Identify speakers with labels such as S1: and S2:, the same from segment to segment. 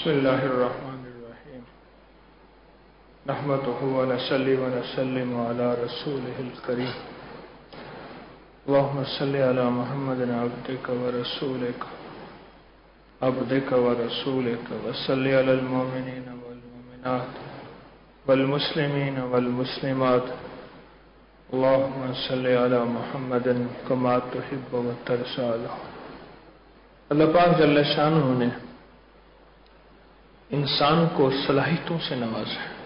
S1: بسم الله الرحمن الرحيم نحمده ونصلي ونسلم على رسوله الكريم اللهم صل على محمد عبدك ورسولك وصل على المؤمنين والمؤمنات والمسلمين والمسلمات اللهم صل على محمد كما تحب وترضى. اللہ پاک جل شانہ نے انسان کو صلاحیتوں سے نوازا ہے.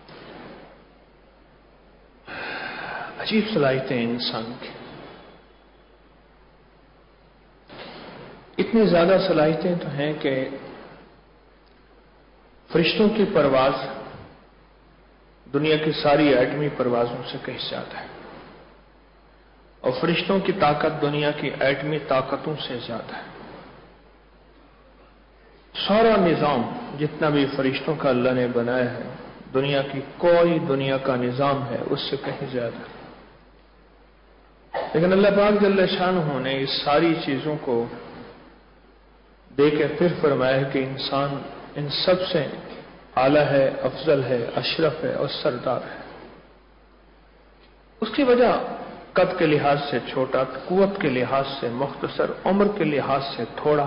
S1: عجیب صلاحیتیں ہیں انسان کی. اتنی زیادہ صلاحیتیں تو ہیں کہ فرشتوں کی پرواز دنیا کی ساری ایٹمی پروازوں سے کہیں زیادہ ہے، اور فرشتوں کی طاقت دنیا کی ایٹمی طاقتوں سے زیادہ ہے. سارا نظام جتنا بھی فرشتوں کا اللہ نے بنایا ہے دنیا کی کوئی دنیا کا نظام ہے اس سے کہیں زیادہ. لیکن اللہ پاک جل شانہ نے اس ساری چیزوں کو دے کے پھر فرمایا کہ انسان ان سب سے اعلیٰ ہے، افضل ہے، اشرف ہے اور سردار ہے. اس کی وجہ قد کے لحاظ سے چھوٹا، قوت کے لحاظ سے مختصر، عمر کے لحاظ سے تھوڑا،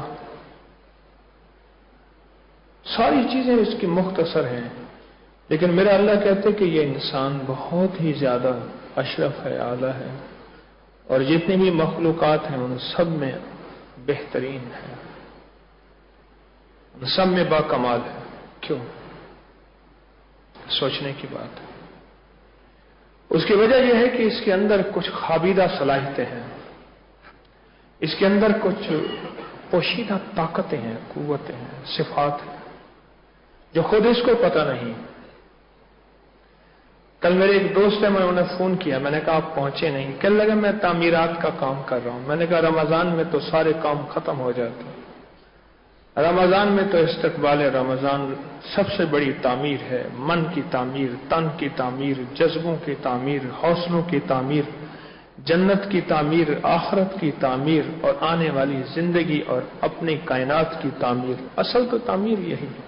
S1: ساری چیزیں اس کی مختصر ہیں. لیکن میرا اللہ کہتے کہ یہ انسان بہت ہی زیادہ اشرف ہے، اعلیٰ ہے، اور جتنی بھی مخلوقات ہیں ان سب میں بہترین ہے، ان سب میں با کمال ہے. کیوں؟ سوچنے کی بات ہے. اس کی وجہ یہ ہے کہ اس کے اندر کچھ خوابیدہ صلاحیتیں ہیں، اس کے اندر کچھ پوشیدہ طاقتیں ہیں، قوتیں ہیں، صفات ہیں جو خود اس کو پتہ نہیں. کل میرے ایک دوست ہے، میں انہیں فون کیا، میں نے کہا آپ پہنچے نہیں. کہنے لگا میں تعمیرات کا کام کر رہا ہوں. میں نے کہا رمضان میں تو سارے کام ختم ہو جاتے ہیں، رمضان میں تو استقبال رمضان سب سے بڑی تعمیر ہے. من کی تعمیر، تن کی تعمیر، جذبوں کی تعمیر، حوصلوں کی تعمیر، جنت کی تعمیر، آخرت کی تعمیر اور آنے والی زندگی اور اپنی کائنات کی تعمیر. اصل تو تعمیر یہی ہے.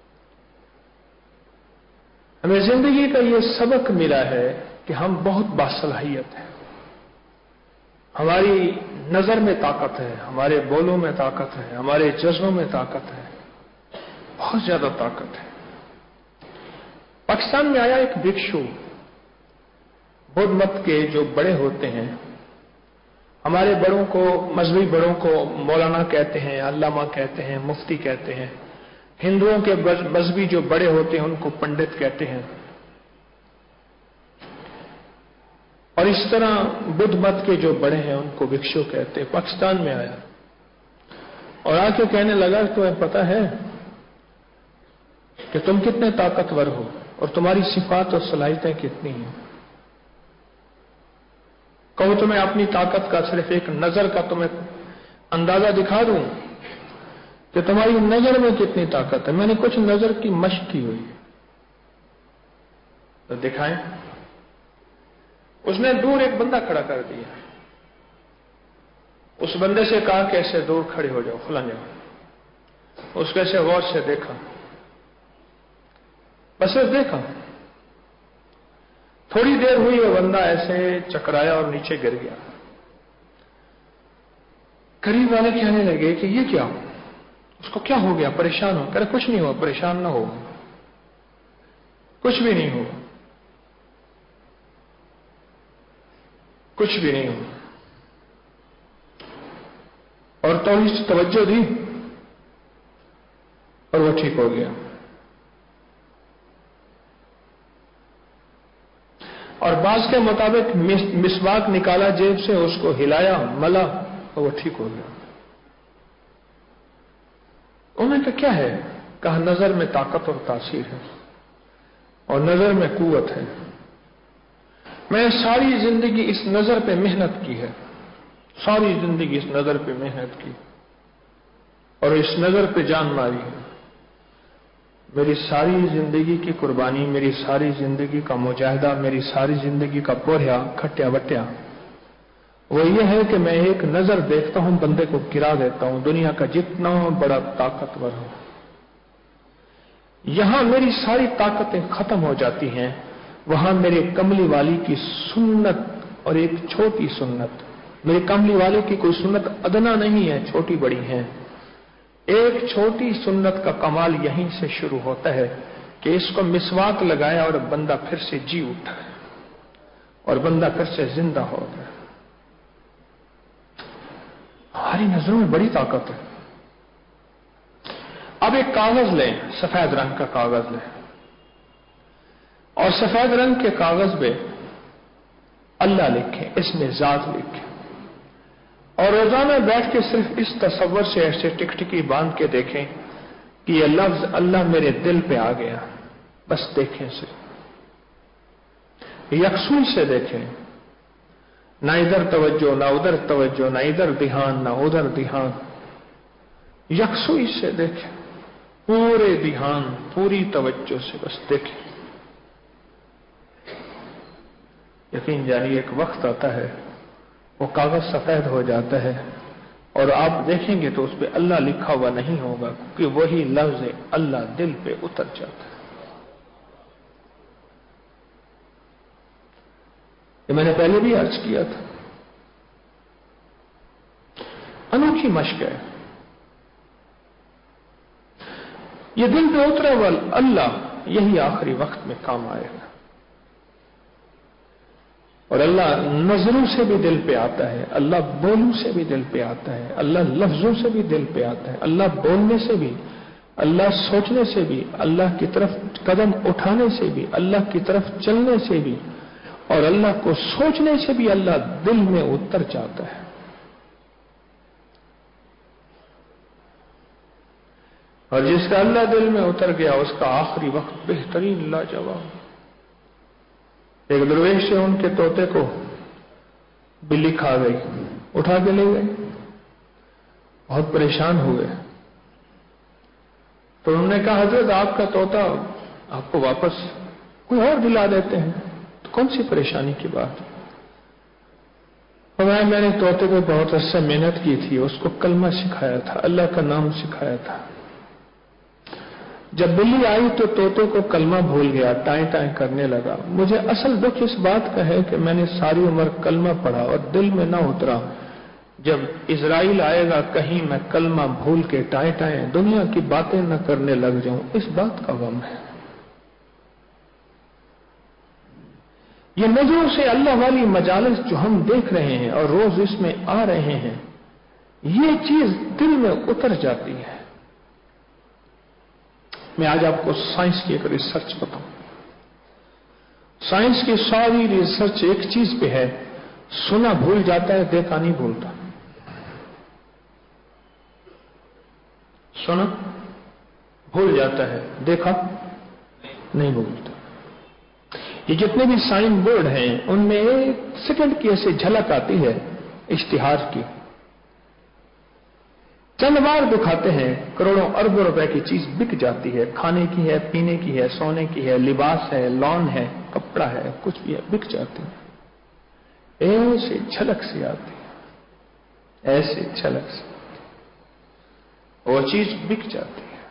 S1: ہمیں زندگی کا یہ سبق ملا ہے کہ ہم بہت باصلاحیت ہیں. ہماری نظر میں طاقت ہے، ہمارے بولوں میں طاقت ہے، ہمارے جذبوں میں طاقت ہے، بہت زیادہ طاقت ہے. پاکستان میں آیا ایک بھکشو، بدھ مت کے جو بڑے ہوتے ہیں، ہمارے بڑوں کو، مذہبی بڑوں کو مولانا کہتے ہیں، علامہ کہتے ہیں، مفتی کہتے ہیں. ہندوؤں کے مذہبی جو بڑے ہوتے ہیں ان کو پنڈت کہتے ہیں. اور اس طرح بدھ مت کے جو بڑے ہیں ان کو بھکشو کہتے ہیں. پاکستان میں آیا اور آ کے کہنے لگا تمہیں پتہ ہے کہ تم کتنے طاقتور ہو اور تمہاری صفات اور صلاحیتیں کتنی ہیں. کہو تمہیں اپنی طاقت کا صرف ایک نظر کا تمہیں اندازہ دکھا دوں کہ تمہاری نظر میں کتنی طاقت ہے. میں نے کچھ نظر کی مشق کی ہوئی ہے تو دکھائیں. اس نے دور ایک بندہ کھڑا کر دیا. اس بندے سے کہا کہ ایسے دور کھڑے ہو جاؤ، فلاں جاؤ. اس کو ایسے غور سے دیکھا، بس دیکھا. تھوڑی دیر ہوئی وہ بندہ ایسے چکرایا اور نیچے گر گیا. قریب والے کہنے لگے کہ یہ کیا، اس کو کیا ہو گیا، پریشان ہو. کہہ رہے کچھ نہیں ہوا، پریشان نہ ہو، کچھ بھی نہیں ہوا، کچھ بھی نہیں ہوا. اور توجہ دی اور وہ ٹھیک ہو گیا. اور بعض کے مطابق مسواک نکالا جیب سے، اس کو ہلایا، ملا اور وہ ٹھیک ہو گیا. انہوں نے کہا کیا ہے؟ کہا نظر میں طاقت اور تاثیر ہے اور نظر میں قوت ہے. میں نے ساری زندگی اس نظر پہ محنت کی ہے، ساری زندگی اس نظر پہ محنت کی اور اس نظر پہ جان ماری ہے. میری ساری زندگی کی قربانی، میری ساری زندگی کا مجاہدہ، میری ساری زندگی کا پوریا کھٹیا وٹیا وہ یہ ہے کہ میں ایک نظر دیکھتا ہوں، بندے کو گرا دیتا ہوں، دنیا کا جتنا بڑا طاقتور ہو. यहां मेरी सारी ताकतें खत्म हो जाती हैं, वहां मेरे कमली वाली की सुन्नत और एक छोटी सुन्नत, मेरे कमली वाले की कोई सुन्नत अदना नहीं है, छोटी बड़ी है। एक छोटी सुन्नत का कमाल यहीं से शुरू होता है कि इसको मिसवाक लगाया और बंदा फिर से जी उठा है और बंदा फिर से जिंदा हो गया। हमारी नजरों में बड़ी ताकत है। अब एक कागज लें, सफेद रंग का कागज लें और सफेद रंग के कागज पे अल्लाह लिखें, इसमें जात लिखें और रोजाना बैठ के सिर्फ इस तसव्वुर से ऐसे टिकटिकी बांध के देखें कि यह लफ्ज अल्लाह मेरे दिल पे आ गया। बस देखें, सिर्फ यकसुई से देखें, ना इधर तवज्जो ना उधर तवज्जो, ना इधर ध्यान ना उधर ध्यान, यकसुई से देखें, पूरे ध्यान पूरी तवज्जो से बस देखें। यकीन जानिए एक वक्त आता है वो कागज सफेद हो जाता है और आप देखेंगे तो उस पर अल्लाह लिखा हुआ नहीं होगा, क्योंकि वही लफ्ज अल्लाह दिल पे उतर जाता है। ये मैंने पहले भी अर्ज किया था, अनोखी मशक है। ये दिल पे उतरा हुआ अल्लाह यही आखिरी वक्त में काम आएगा। और अल्लाह नजरों से भी दिल पे आता है, अल्लाह बोलों से भी दिल पे आता है, अल्लाह लफ्जों से भी दिल पे आता है, अल्लाह बोलने से भी, अल्लाह सोचने से भी, अल्लाह की तरफ कदम उठाने से भी, अल्लाह की तरफ चलने से भी और अल्लाह को सोचने से भी अल्लाह दिल में उतर जाता है। और जिसका अल्लाह दिल में उतर गया उसका आखिरी वक्त बेहतरीन लाजवाब। एक दरवेश से उनके तोते को बिल्ली खा गई, उठा के ले गई, बहुत परेशान हुए। तो उन्होंने कहा, हजरत आपका तोता आपको वापस कोई और दिला देते हैं, तो कौन सी परेशानी की बात है? और मैंने तोते पे बहुत अच्छा मेहनत की थी, उसको कलमा सिखाया था, अल्लाह का नाम सिखाया था। जब बिल्ली आई तो तोते को कलमा भूल गया, टाएं टाएं करने लगा। मुझे असल दुख इस बात का है कि मैंने सारी उम्र कलमा पढ़ा और दिल में ना उतरा। जब इजराइल आएगा कहीं मैं कलमा भूल के टाएं टाएं दुनिया की बातें न करने लग जाऊं, इस बात का गम है। ये नजरों से अल्लाह वाली मजालिस जो हम देख रहे हैं और रोज इसमें आ रहे हैं, ये चीज दिल में उतर जाती है। मैं आज आपको साइंस की एक रिसर्च बताऊं। साइंस की सारी रिसर्च एक चीज पे है, सुना भूल जाता है, देखा नहीं भूलता। सुना भूल जाता है, देखा नहीं भूलता। ये जितने भी साइन बोर्ड हैं उनमें एक सेकंड की ऐसी झलक आती है इश्तिहार की, चंद बार दिखाते हैं, करोड़ों अरबों रुपए की चीज बिक जाती है, खाने की है, पीने की है, सोने की है, लिबास है, लॉन है, कपड़ा है, कुछ भी है, बिक जाती है। ऐसे झलक से आती है, ऐसे झलक से वो चीज बिक जाती है।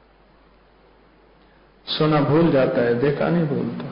S1: सोना भूल जाता है, देखा नहीं भूलता।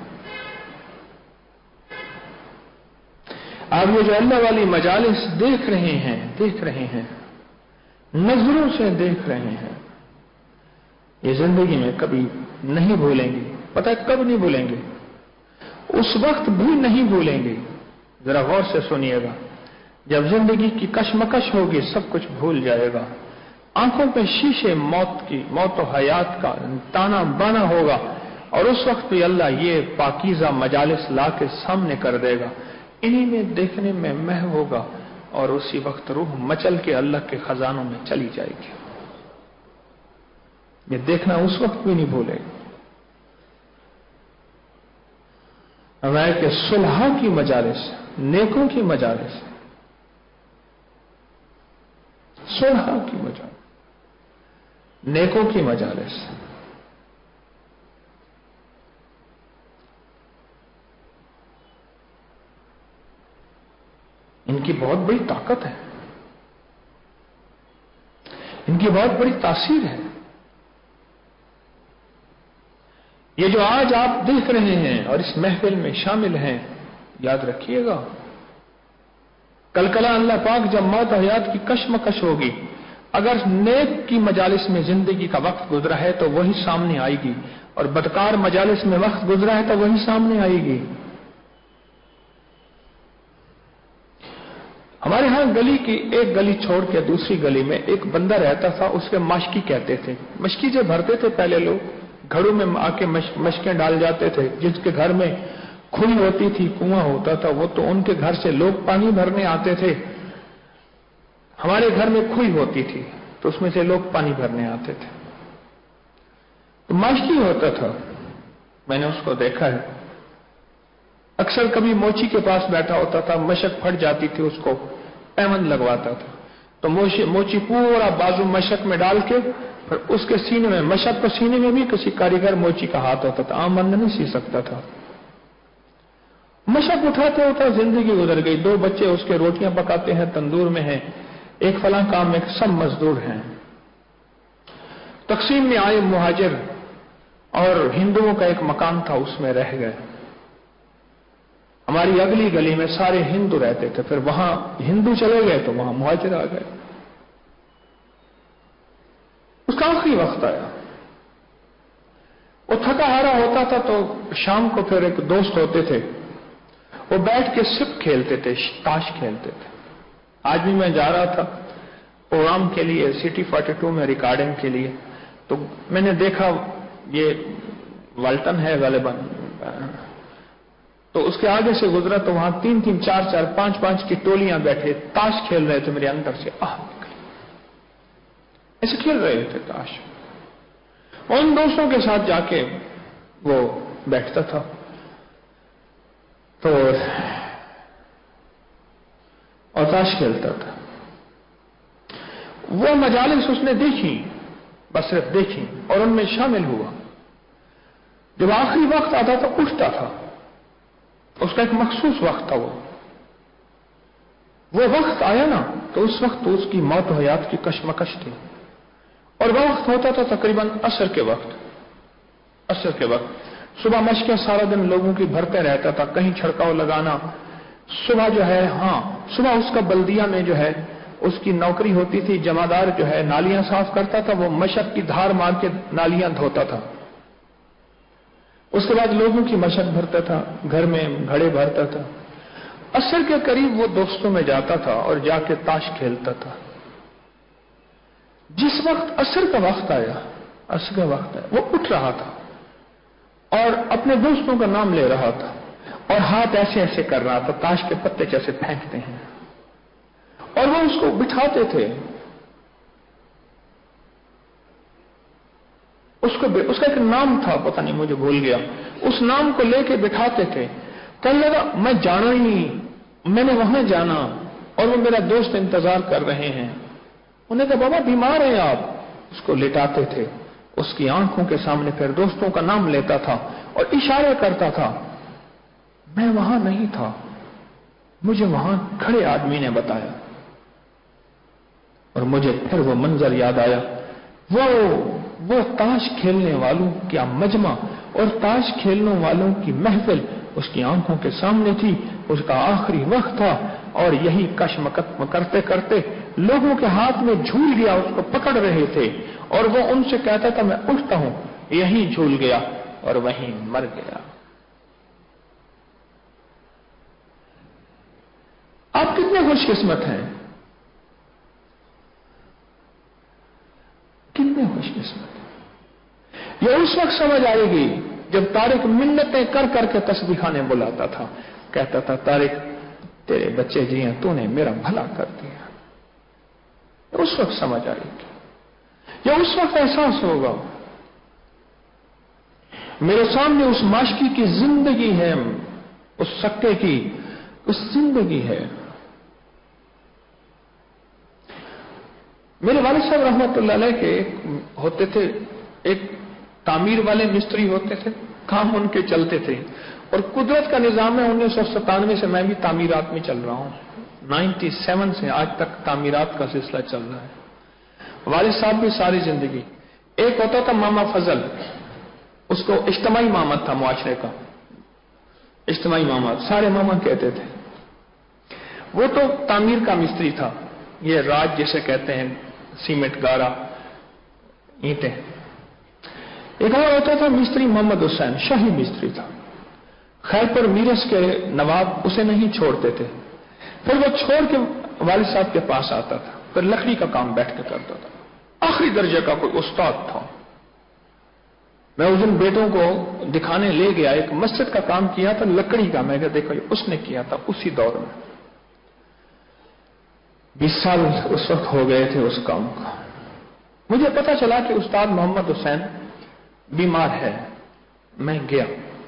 S1: आप ये जो अल्लाह वाली मजालिस देख रहे हैं, नजरों से देख रहे हैं, ये जिंदगी में कभी नहीं भूलेंगे। पता है कब नहीं भूलेंगे? उस वक्त भी नहीं भूलेंगे। जरा गौर से सुनिएगा, जब जिंदगी की कशमकश होगी, सब कुछ भूल जाएगा, आंखों पे शीशे मौत और हयात का ताना बाना होगा, और उस वक्त भी अल्लाह ये पाकीज़ा मजालिस ला के सामने कर देगा, इन्हीं में देखने में मह होगा, और उसी वक्त रूह मचल के अल्लाह के खजानों में चली जाएगी। ये देखना उस वक्त भी नहीं भूलेगा। हमारे के सुलह की मजालिस, नेकों की मजालिस, सुलह की मजालिस, नेकों की मजालिस, इनकी बहुत बड़ी ताकत है, इनकी बहुत बड़ी तासीर है। یہ جو آج آپ دیکھ رہے ہیں اور اس محفل میں شامل ہیں، یاد رکھیے گا کل کلا اللہ پاک جب موت و حیات کی کشمکش ہوگی، اگر نیک کی مجالس میں زندگی کا وقت گزرا ہے تو وہی سامنے آئے گی، اور بدکار مجالس میں وقت گزرا ہے تو وہی سامنے آئے گی۔ ہمارے ہاں گلی کی ایک گلی چھوڑ کے دوسری گلی میں ایک بندہ رہتا تھا، اس کے مشکی کہتے تھے۔ مشکی جو بھرتے تھے پہلے لوگ گھڑوں میں آ کے مشکیں ڈال جاتے تھے، جس کے گھر میں کھوئی ہوتی تھی، کنواں ہوتا تھا، وہ تو ان کے گھر سے لوگ پانی بھرنے آتے تھے۔ ہمارے گھر میں کھوئی ہوتی تھی تو اس میں سے لوگ پانی بھرنے آتے تھے، تو مشکی ہوتا تھا۔ میں نے اس کو دیکھا ہے، اکثر کبھی موچی کے پاس بیٹھا ہوتا تھا، مشک پھٹ جاتی تھی، اس کو پیمند لگواتا تھا، تو موچی پورا بازو مشک میں ڈال کے پھر اس کے سینے میں، مشک کو سینے میں بھی کسی کاریگر موچی کا ہاتھ ہوتا تھا، عام بندہ نہیں سی سکتا تھا۔ مشک اٹھاتے ہوتا زندگی گزر گئی، 2 بچے اس کے روٹیاں پکاتے ہیں، تندور میں ہیں، ایک فلاں کام میں، سب مزدور ہیں۔ تقسیم میں آئے مہاجر اور ہندوؤں کا ایک مکان تھا، اس میں رہ گئے۔ ہماری اگلی گلی میں سارے ہندو رہتے تھے، پھر وہاں ہندو چلے گئے تو وہاں مہاجر آ گئے۔ اس کا آخری وقت آیا، وہ تھکا ہارا ہوتا تھا تو شام کو پھر ایک دوست ہوتے تھے، وہ بیٹھ کے سپ کھیلتے تھے، تاش کھیلتے تھے۔ آج بھی میں جا رہا تھا پروگرام کے لیے سٹی 42 میں ریکارڈنگ کے لیے، تو میں نے دیکھا یہ والٹن ہے غالباً، تو اس کے آگے سے گزرا تو وہاں 3-3 4-4 5-5 کی ٹولیاں بیٹھے تاش کھیل رہے تھے۔ میرے اندر سے نکلی، ایسے کھیل رہے تھے تاش۔ ان دوستوں کے ساتھ جا کے وہ بیٹھتا تھا، تو اور تاش کھیلتا تھا۔ وہ مجالس اس نے دیکھی، بس صرف دیکھی اور ان میں شامل ہوا۔ جب آخری وقت آتا تو اٹھتا تھا، اس کا ایک مخصوص وقت تھا، وہ وقت آیا نا تو اس وقت تو اس کی موت و حیات کی کشمکش تھی، اور وہ وقت ہوتا تھا تقریباً عصر کے وقت۔ صبح مشقیں سارا دن لوگوں کی بھرتے رہتا تھا، کہیں چھڑکاؤ لگانا، صبح جو ہے صبح اس کا بلدیہ میں جو ہے اس کی نوکری ہوتی تھی، جمعدار جو ہے نالیاں صاف کرتا تھا، وہ مشق کی دھار مار کے نالیاں دھوتا تھا۔ اس کے بعد لوگوں کی مشق بھرتا تھا، گھر میں گھڑے بھرتا تھا۔ عصر کے قریب وہ دوستوں میں جاتا تھا اور جا کے تاش کھیلتا تھا۔ جس وقت عصر کا وقت آیا، وہ اٹھ رہا تھا اور اپنے دوستوں کا نام لے رہا تھا اور ہاتھ ایسے ایسے کر رہا تھا، تاش کے پتے جیسے پھینکتے ہیں، اور وہ اس کو بٹھاتے تھے۔ اس کا ایک نام تھا، پتہ نہیں مجھے بھول گیا، اس نام کو لے کے بٹھاتے تھے۔ کہنے لگا میں جانا ہی، میں نے وہاں جانا اور وہ میرا دوست انتظار کر رہے ہیں۔ انہوں نے کہا بابا بیمار ہیں آپ؟ اس کو لٹاتے تھے، اس کی آنکھوں کے سامنے پھر دوستوں کا نام لیتا تھا اور اشارے کرتا تھا۔ میں وہاں نہیں تھا، مجھے وہاں کھڑے آدمی نے بتایا، اور مجھے پھر وہ منظر یاد آیا، وہ تاش کھیلنے والوں کا مجمع اور تاش کھیلنے والوں کی محفل اس کی آنکھوں کے سامنے تھی، اس کا آخری وقت تھا، اور یہی کشمکش کرتے کرتے لوگوں کے ہاتھ میں جھول گیا، اس کو پکڑ رہے تھے اور وہ ان سے کہتا تھا میں اٹھتا ہوں، یہیں جھول گیا اور وہیں مر گیا۔ آپ کتنے خوش قسمت ہیں، کتنے خوش قسمت ہیں۔ یہ اس وقت سمجھ آئے گی جب طارق منتیں کر کر کے تسبیح خانے بلاتا تھا، کہتا تھا طارق تیرے بچے جی ہیں، تو نے میرا بھلا کر دیا۔ اس وقت سمجھ آئے گی، یہ اس وقت احساس ہوگا میرے سامنے اس معاشقی کی زندگی ہے، اس سکے کی اس زندگی ہے۔ میرے والد صاحب رحمت اللہ علیہ کے ہوتے تھے، ایک تعمیر والے مستری ہوتے تھے، کام ان کے چلتے تھے، اور قدرت کا نظام ہے 1997 سے میں بھی تعمیرات میں چل رہا ہوں، 97 سے آج تک تعمیرات کا سلسلہ چل رہا ہے۔ والد صاحب بھی ساری زندگی، ایک ہوتا تھا ماما فضل، उसको इज्तिमाई इमामत था मुआशरे का, इज्तिमाई इमामत, सारे मामा कहते थे। वो तो तामीर का मिस्त्री था, ये राज जिसे कहते हैं, सीमेंट, गारा, ईंटें। एक और होता था मिस्त्री मोहम्मद हुसैन, शाही मिस्त्री था। खैरपुर मीरस के नवाब उसे नहीं छोड़ते थे, फिर वो छोड़ के वालिद साहब के पास आता था, फिर लकड़ी का काम बैठ के करता था। आखिरी दर्जे का कोई उस्ताद था। मैं उस दिन बेटों को दिखाने ले गया, एक मस्जिद का काम किया था लकड़ी का। मैं कहा देखो ये उसने किया था उसी दौर में। 20 साल उस वक्त हो गए थे उस काम का। मुझे पता चला कि उस्ताद मोहम्मद हुसैन बीमार है। मैं गया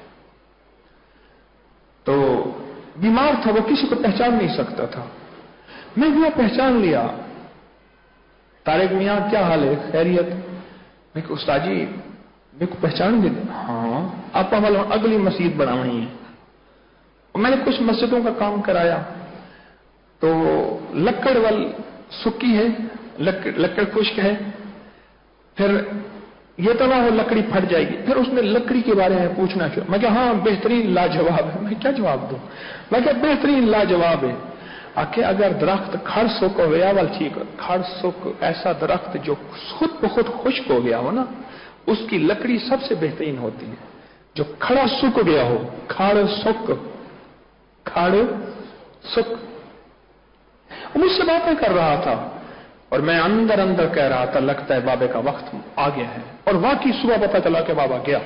S1: तो बीमार था, वो किसी को पहचान नहीं सकता था। मैं गया, पहचान लिया, तारिक मियां क्या हाल है, खैरियत? मैं कहा उस्ताद जी मेरे को पहचान गए? हाँ, आप अगली मस्जिद बनानी है। मैंने कुछ मस्जिदों का काम कराया तो लक्कड़ वाल सुक्की है, लक्कड़ खुश्क है, फिर ये तो ना हो लकड़ी फट जाएगी। फिर उसने लकड़ी के बारे में पूछना शुरू। मैं क्या हाँ बेहतरीन लाजवाब है। मैं क्या जवाब दूं? मैं क्या बेहतरीन लाजवाब है। आके अगर दरख्त खड़ सुख हो गया वाल ठीक, खड़ सुख ऐसा दरख्त जो खुद बहुत खुश्क हो गया हो ना, उसकी लकड़ी सबसे बेहतरीन होती है। जो खड़ा सूख गया हो, खाड़ सुख, खाड़ सुख। मुझसे बातें कर रहा था और मैं अंदर अंदर कह रहा था लगता है बाबे का वक्त आ गया है। और वाकई सुबह पता चला कि बाबा गया।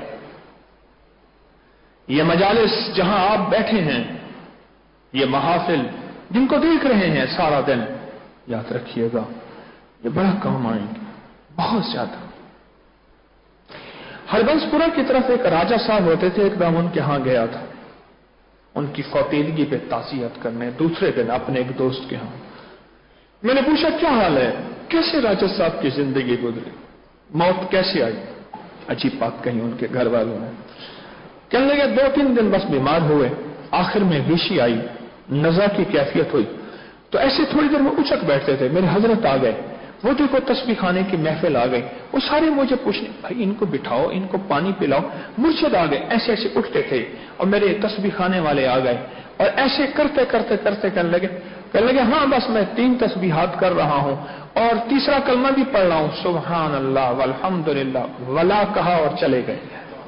S1: ये मजालिस जहां आप बैठे हैं, ये महाफिल जिनको देख रहे हैं सारा दिन, याद रखिएगा ये बड़ा काम आएंगे, बहुत ज्यादा। हरबंसपुरा की तरफ एक राजा साहब होते थे, एकदम उनके यहां गया था उनकी फौतीदगी पे ताज़ियत करने, दूसरे दिन अपने एक दोस्त के यहां। मैंने पूछा क्या हाल है, कैसे राजा साहब की जिंदगी गुजरी, मौत कैसे आई? अजीब बात कही उनके घर वालों ने। कहने लगे 2-3 दिन बस बीमार हुए, आखिर में विशी आई, नज़ा की कैफियत हुई, तो ऐसे थोड़ी देर में उचक बैठते थे। मेरे हजरत आ गए, वो देखो तस्बीह खाने की महफिल आ गई, वो सारे मुझे पूछने भाई इनको बिठाओ, इनको पानी पिलाओ। मुर्शिद आ गए, ऐसे ऐसे उठते थे और मेरे तस्बीह खाने वाले आ गए और ऐसे करते करते करते कहने लगे हाँ बस मैं 3 तस्बीहात कर रहा हूं और तीसरा कलमा भी पढ़ रहा हूं, सुभान अल्लाह वल्हम्दुलिल्लाह, वला कहा और चले गए।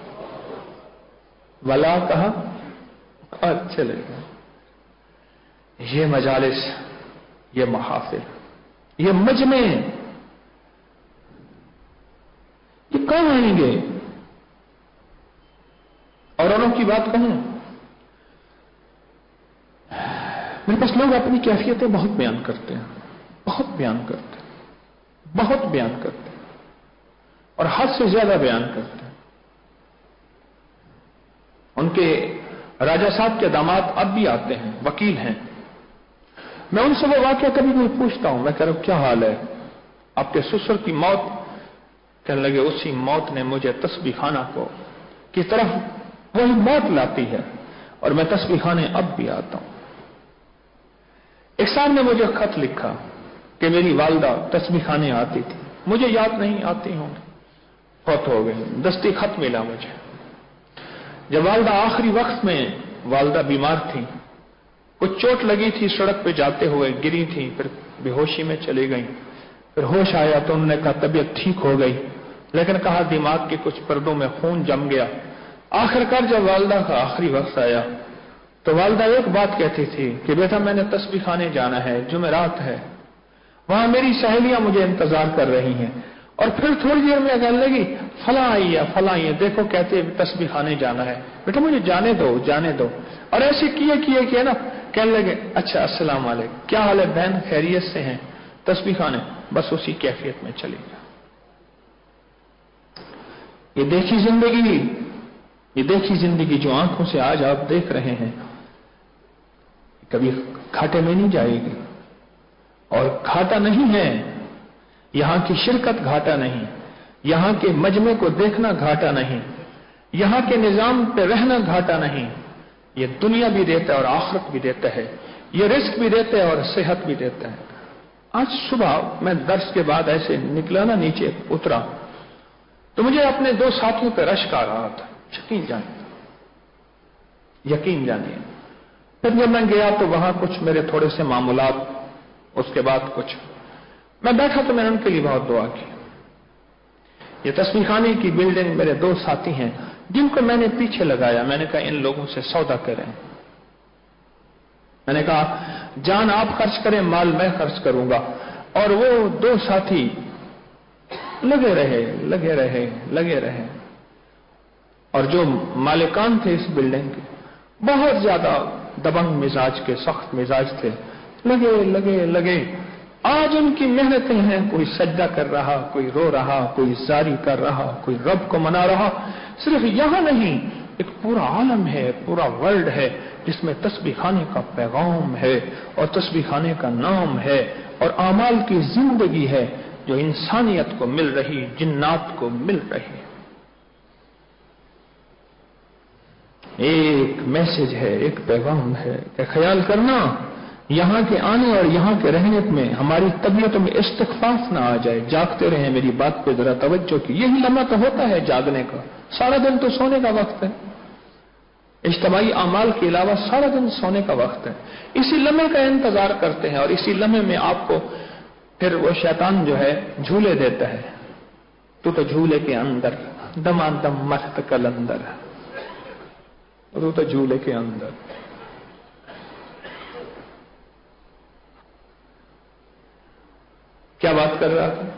S1: वला कहा और चले गए। ये मजालिस, ये महाफिल, ये मजमे, ये कौन आएंगे? औरों की बात कहूं, मेरे पास लोग अपनी कैफियतें बहुत बयान करते हैं, बहुत बयान करते हैं, बहुत बयान करते हैं और हद से ज्यादा बयान करते हैं। उनके राजा साहब के दामाद अब भी आते हैं, वकील हैं। मैं उनसे वो वाकया कभी भी पूछता हूं, मैं कह रहा हूं क्या हाल है, आपके ससुर की मौत? कहने लगे उसी मौत ने मुझे तस्बीह खाना को की तरफ वही मौत लाती है और मैं तस्बीह खाने अब भी आता हूं। एक साहब ने मुझे खत लिखा कि मेरी वालदा तस्बीह खाने आती थी, मुझे याद नहीं आती होंगी, फौत हो गई। दस्ती खत मिला मुझे। जब वालदा आखिरी वक्त में, वालदा बीमार थी, कुछ चोट लगी थी, सड़क पे जाते हुए गिरी थी, फिर बेहोशी में चली गई। फिर होश आया तो उन्होंने कहा तबीयत ठीक हो गई, लेकिन कहा दिमाग के कुछ पर्दों में खून जम गया। आखिरकार जब वालदा का आखिरी वक्त आया तो वालदा एक बात कहती थी कि बेटा मैंने तस्बीह खाने जाना है, जुमेरात है, वहां मेरी सहेलियां मुझे इंतजार कर रही हैं। और फिर थोड़ी देर में कहने लगी फला आई है, फला आई है, देखो कहते तस्बीह खाने जाना है, बेटा मुझे जाने दो, जाने दो। और ऐसे किए ना, कहने लगे अच्छा अस्सलाम वालेकुम, क्या हाल है बहन, खैरियत से हैं? तस्बीह खाने, बस उसी कैफियत में चली गया। ये देखी जिंदगी, ये देखी जिंदगी जो आंखों से आज आप देख रहे हैं, कभी घाटे में नहीं जाएगी। और घाटा नहीं है, यहां की शिरकत घाटा नहीं, यहां के मजमे को देखना घाटा नहीं, यहां के निजाम पे रहना घाटा नहीं। ये दुनिया भी देता है और आखिरत भी देता है, ये रिस्क भी देता है और सेहत भी देता है। आज सुबह मैं दर्स के बाद ऐसे निकला ना, नीचे उतरा तो मुझे अपने दो साथियों पर रश्क आ रहा था। यकीन जानिए। फिर जब मैं गया तो वहां कुछ मेरे थोड़े से मामूलात, उसके बाद कुछ मैं बैठा तो मैंने उनके लिए बहुत दुआ की। ये तस्बीह खाने की बिल्डिंग, मेरे दो साथी हैं जिनको मैंने पीछे लगाया। मैंने कहा इन लोगों से सौदा करें। मैंने कहा जान आप खर्च करें, माल मैं खर्च करूंगा। और वो दो साथी लगे रहे। और जो मालिकान थे इस बिल्डिंग के, बहुत ज्यादा दबंग मिजाज के, सख्त मिजाज थे। लगे। आज उनकी मेहनतें हैं, कोई सजदा कर रहा, कोई रो रहा, कोई जारी कर रहा, कोई रब को मना रहा। सिर्फ यहां नहीं, एक पूरा आलम है, पूरा वर्ल्ड है जिसमें तस्बीह खाने का पैगाम है और तस्बीह खाने का नाम है और आमाल की जिंदगी है जो इंसानियत को मिल रही, जिन्नात को मिल रही। एक मैसेज है, एक पैगाम है। क्या ख्याल करना यहां के आने और यहां के रहने में हमारी तबीयत में इस्तिग़फ़ाफ़ ना आ जाए। जागते रहे, मेरी बात पे जरा तवज्जो की। यही लम्हा तो होता है जागने का, सारा दिन तो सोने का वक्त है। इज्तिमाई अमाल के अलावा सारा दिन सोने का वक्त है। इसी लम्हे का इंतजार करते हैं और इसी लम्हे में आपको फिर वो शैतान जो है झूले देता है। तू तो झूले के अंदर, दमादम मस्त कलंदर, तू तो झूले के अंदर। क्या बात कर रहा था?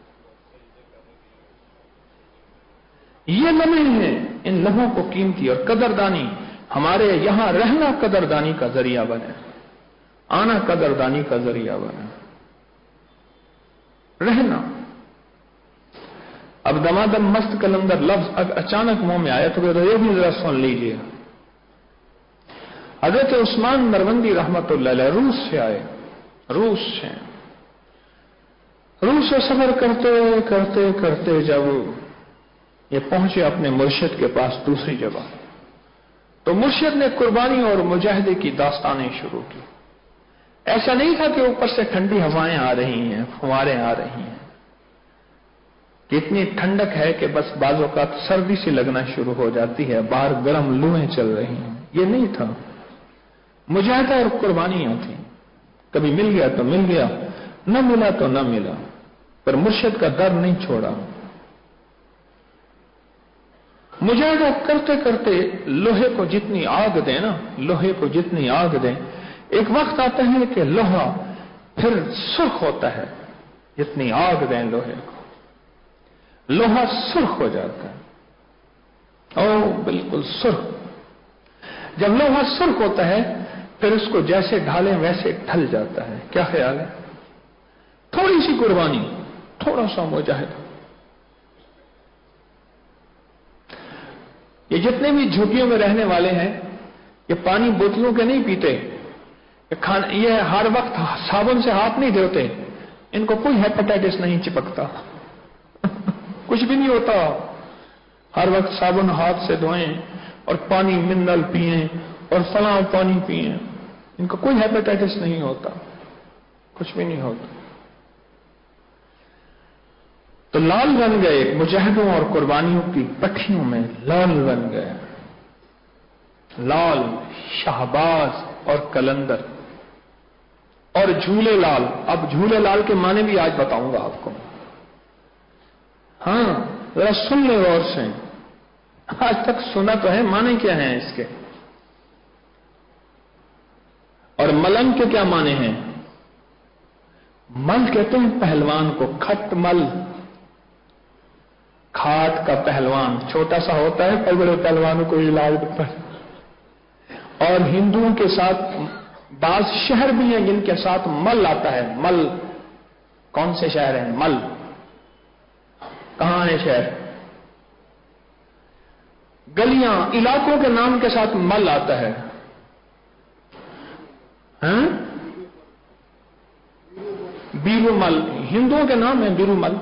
S1: ये लम्हे हैं, इन लम्हों को कीमती और कदरदानी, हमारे यहां रहना कदरदानी का जरिया बने, आना कदरदानी का जरिया बने, रहना। अब दमादम मस्त कलंदर लफ्ज अचानक मुंह में आया तो ये भी जरा सुन लीजिए। हजरत उस्मान नरवंदी रहमतुल्लाह अलैह रूस से आए। रूस से सफर करते जब ये पहुंचे अपने मुर्शिद के पास दूसरी जगह, तो मुर्शिद ने कुर्बानी और मुजाहिदे की दास्तानें शुरू की। ऐसा नहीं था कि ऊपर से ठंडी हवाएं आ रही हैं, फुहारें आ रही हैं, कि इतनी ठंडक है कि बस बाजों का सर्दी सी लगना शुरू हो जाती है, बाहर गर्म लूहें चल रही हैं। ये नहीं था। मुजाहिदा और कुर्बानियां थी। कभी मिल गया तो मिल गया, न मिला तो न मिला, पर मुर्शिद का दर नहीं छोड़ा। मुजाहिदा करते करते लोहे को जितनी आग दें ना, लोहे को जितनी आग दें, एक वक्त आता है कि लोहा फिर सुर्ख होता है। जितनी आग दें लोहे को, लोहा सुर्ख हो जाता है। ओ बिल्कुल सुर्ख। जब लोहा सुर्ख होता है फिर उसको जैसे ढालें वैसे ढल जाता है। क्या ख्याल है? थोड़ी सी कुर्बानी, थोड़ा सा मुजाहिदा। ये जितने भी झुग्गियों में रहने वाले हैं, ये पानी बोतलों के नहीं पीते, ये हर वक्त साबुन से हाथ नहीं धोते, इनको कोई हेपेटाइटिस नहीं चिपकता कुछ भी नहीं होता। हर वक्त साबुन हाथ से धोएं और पानी मिनरल पिएं और फलां पानी पिएं, इनको कोई हेपेटाइटिस नहीं होता, कुछ भी नहीं होता। तो लाल बन गए मुजाहिदों और कुर्बानियों की पट्टियों में, लाल बन गए, लाल, शाहबाज और कलंदर और झूले लाल। अब झूले लाल के माने भी आज बताऊंगा आपको। हां, जरा सुन ले गौर से। आज तक सुना तो है, माने क्या हैं इसके। और मलंग के क्या माने हैं? मल कहते हैं पहलवान को, खट मल, खाट का पहलवान छोटा सा होता है, पर बड़े पहलवानों को इलाज होता है। और हिंदुओं के साथ बाज शहर भी हैं जिनके साथ मल आता है। मल कौन से शहर हैं? मल कहां है शहर? गलियां, इलाकों के नाम के साथ मल आता है। हैं? बीरूमल हिंदुओं के नाम है, बीरूमल।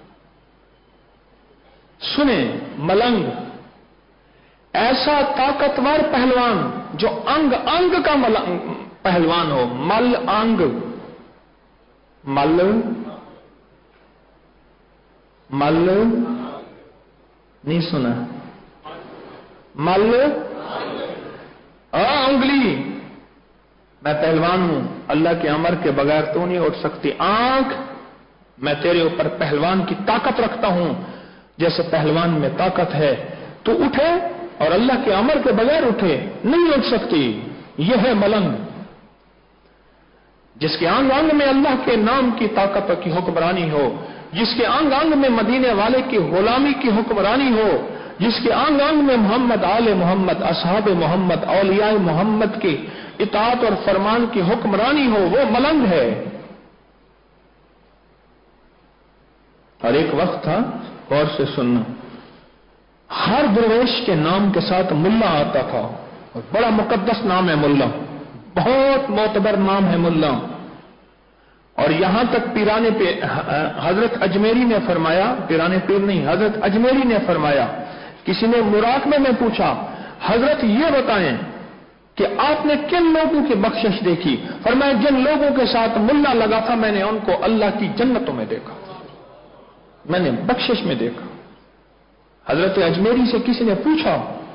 S1: सुने, मलंग ऐसा ताकतवर पहलवान जो अंग अंग का मलंग पहलवान हो। मल अंग, मल نہیں سنا؟ مان لو انگلی، میں پہلوان ہوں، اللہ کے امر کے بغیر تو نہیں اٹھ سکتی. آنکھ، میں تیرے اوپر پہلوان کی طاقت رکھتا ہوں، جیسے پہلوان میں طاقت ہے تو اٹھے، اور اللہ کے امر کے بغیر اٹھے نہیں اٹھ سکتی. یہ ہے ملنگ، جس کے آنگ آنگ میں اللہ کے نام کی طاقت کی حکمرانی ہو، جس کے آنگ آنگ میں مدینے والے کی غلامی کی حکمرانی ہو، جس کے آنگ آنگ میں محمد آل محمد اصحاب محمد اولیاء محمد کی اطاعت اور فرمان کی حکمرانی ہو، وہ ملنگ ہے. اور ایک وقت تھا، غور سے سننا، ہر درویش کے نام کے ساتھ ملا آتا تھا، اور بڑا مقدس نام ہے ملا، بہت معتبر نام ہے ملا. اور یہاں تک پیرانے پہ حضرت اجمیری نے فرمایا، پیرانے پیر نہیں، حضرت اجمیری نے فرمایا، کسی نے مراقبے میں پوچھا، حضرت یہ بتائیں کہ آپ نے کن لوگوں کی بخشش دیکھی؟ فرمایا جن لوگوں کے ساتھ ملا لگا تھا میں نے ان کو اللہ کی جنتوں میں دیکھا، میں نے بخشش میں دیکھا. حضرت اجمیری سے کسی نے پوچھا،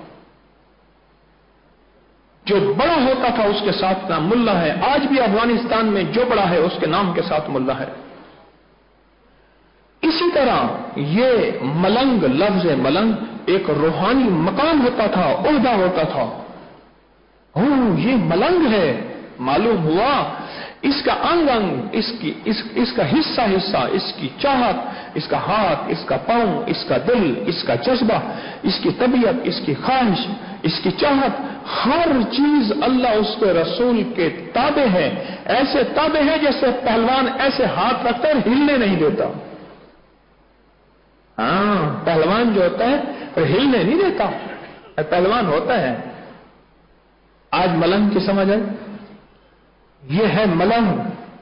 S1: جو بڑا ہوتا تھا اس کے ساتھ نام ملا ہے، آج بھی افغانستان میں جو بڑا ہے اس کے نام کے ساتھ ملا ہے. اسی طرح یہ ملنگ، لفظ ملنگ ایک روحانی مقام ہوتا تھا، عہدہ ہوتا تھا. یہ ملنگ ہے، معلوم ہوا اس کا انگ انگ، اس کا حصہ حصہ، اس کی چاہت، اس کا ہاتھ، اس کا پاؤں، اس کا دل، اس کا جذبہ، اس کی طبیعت، اس کی خواہش، اس کی چاہت، ہر چیز اللہ اس کے رسول کے تابع ہے. ایسے تابع ہے جیسے پہلوان ایسے ہاتھ رکھتا ہے ہلنے نہیں دیتا. پہلوان جو ہوتا ہے وہ ہلنے نہیں دیتا، پہلوان ہوتا ہے. آج ملنگ کی سمجھ آئی؟ یہ ہے ملنگ.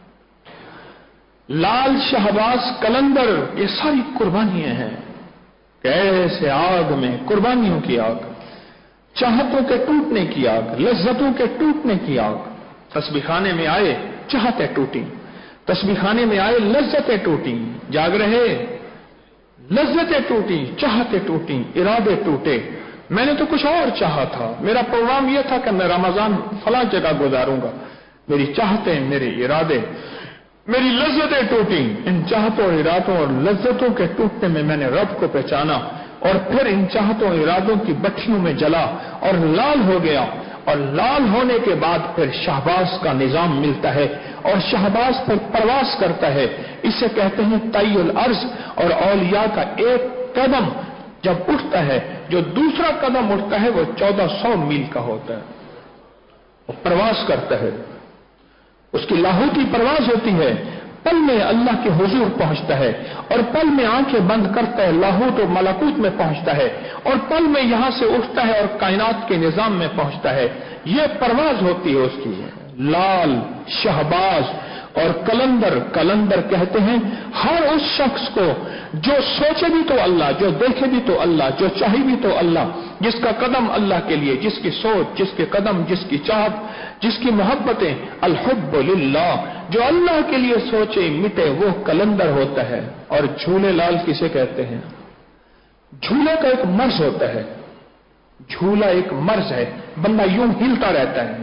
S1: لال شہباز قلندر، یہ ساری قربانیاں ہیں. کیسے آگ میں، قربانیوں کی آگ، چاہتوں کے ٹوٹنے کی آگ، لذتوں کے ٹوٹنے کی آگ. تسبیح خانے میں آئے چاہتیں ٹوٹیں، تسبیح خانے میں آئے لذتیں ٹوٹیں، جاگ رہے لذتیں ٹوٹیں، چاہتیں ٹوٹیں، ارادے ٹوٹے. میں نے تو کچھ اور چاہا تھا، میرا پروگرام یہ تھا کہ میں رمضان فلاں جگہ گزاروں گا، میری چاہتیں، میرے ارادے، میری لذتیں ٹوٹیں. ان چاہتوں، ارادوں اور لذتوں کے ٹوٹنے میں نے رب کو پہچانا، اور پھر ان چاہتوں ارادوں کی بٹھیوں میں جلا اور لال ہو گیا. اور لال ہونے کے بعد پھر شہباز کا نظام ملتا ہے، اور شہباز پھر پرواز کرتا ہے. اسے کہتے ہیں طی الارض. اور اولیاء کا ایک قدم جب اٹھتا ہے، جو دوسرا قدم اٹھتا ہے وہ 1400 میل کا ہوتا ہے. وہ پرواز کرتا ہے، اس کی لاہوتی پرواز ہوتی ہے. پل میں اللہ کے حضور پہنچتا ہے، اور پل میں آنکھیں بند کرتا ہے، لاہوت و ملکوت میں پہنچتا ہے، اور پل میں یہاں سے اٹھتا ہے اور کائنات کے نظام میں پہنچتا ہے. یہ پرواز ہوتی ہے اس کی. لال، شہباز اور قلندر. قلندر کہتے ہیں ہر اس شخص کو جو سوچے بھی تو اللہ، جو دیکھے بھی تو اللہ، جو چاہے بھی تو اللہ، جس کا قدم اللہ کے لیے، جس کی سوچ، جس کے قدم، جس کی چاہت، جس کی محبتیں، الحب للہ، جو اللہ کے لیے سوچے مٹے، وہ قلندر ہوتا ہے. اور جھولے لال کسے کہتے ہیں؟ جھولے کا ایک مرض ہوتا ہے. جھولا ایک مرض ہے، بندہ یوں ہلتا رہتا ہے.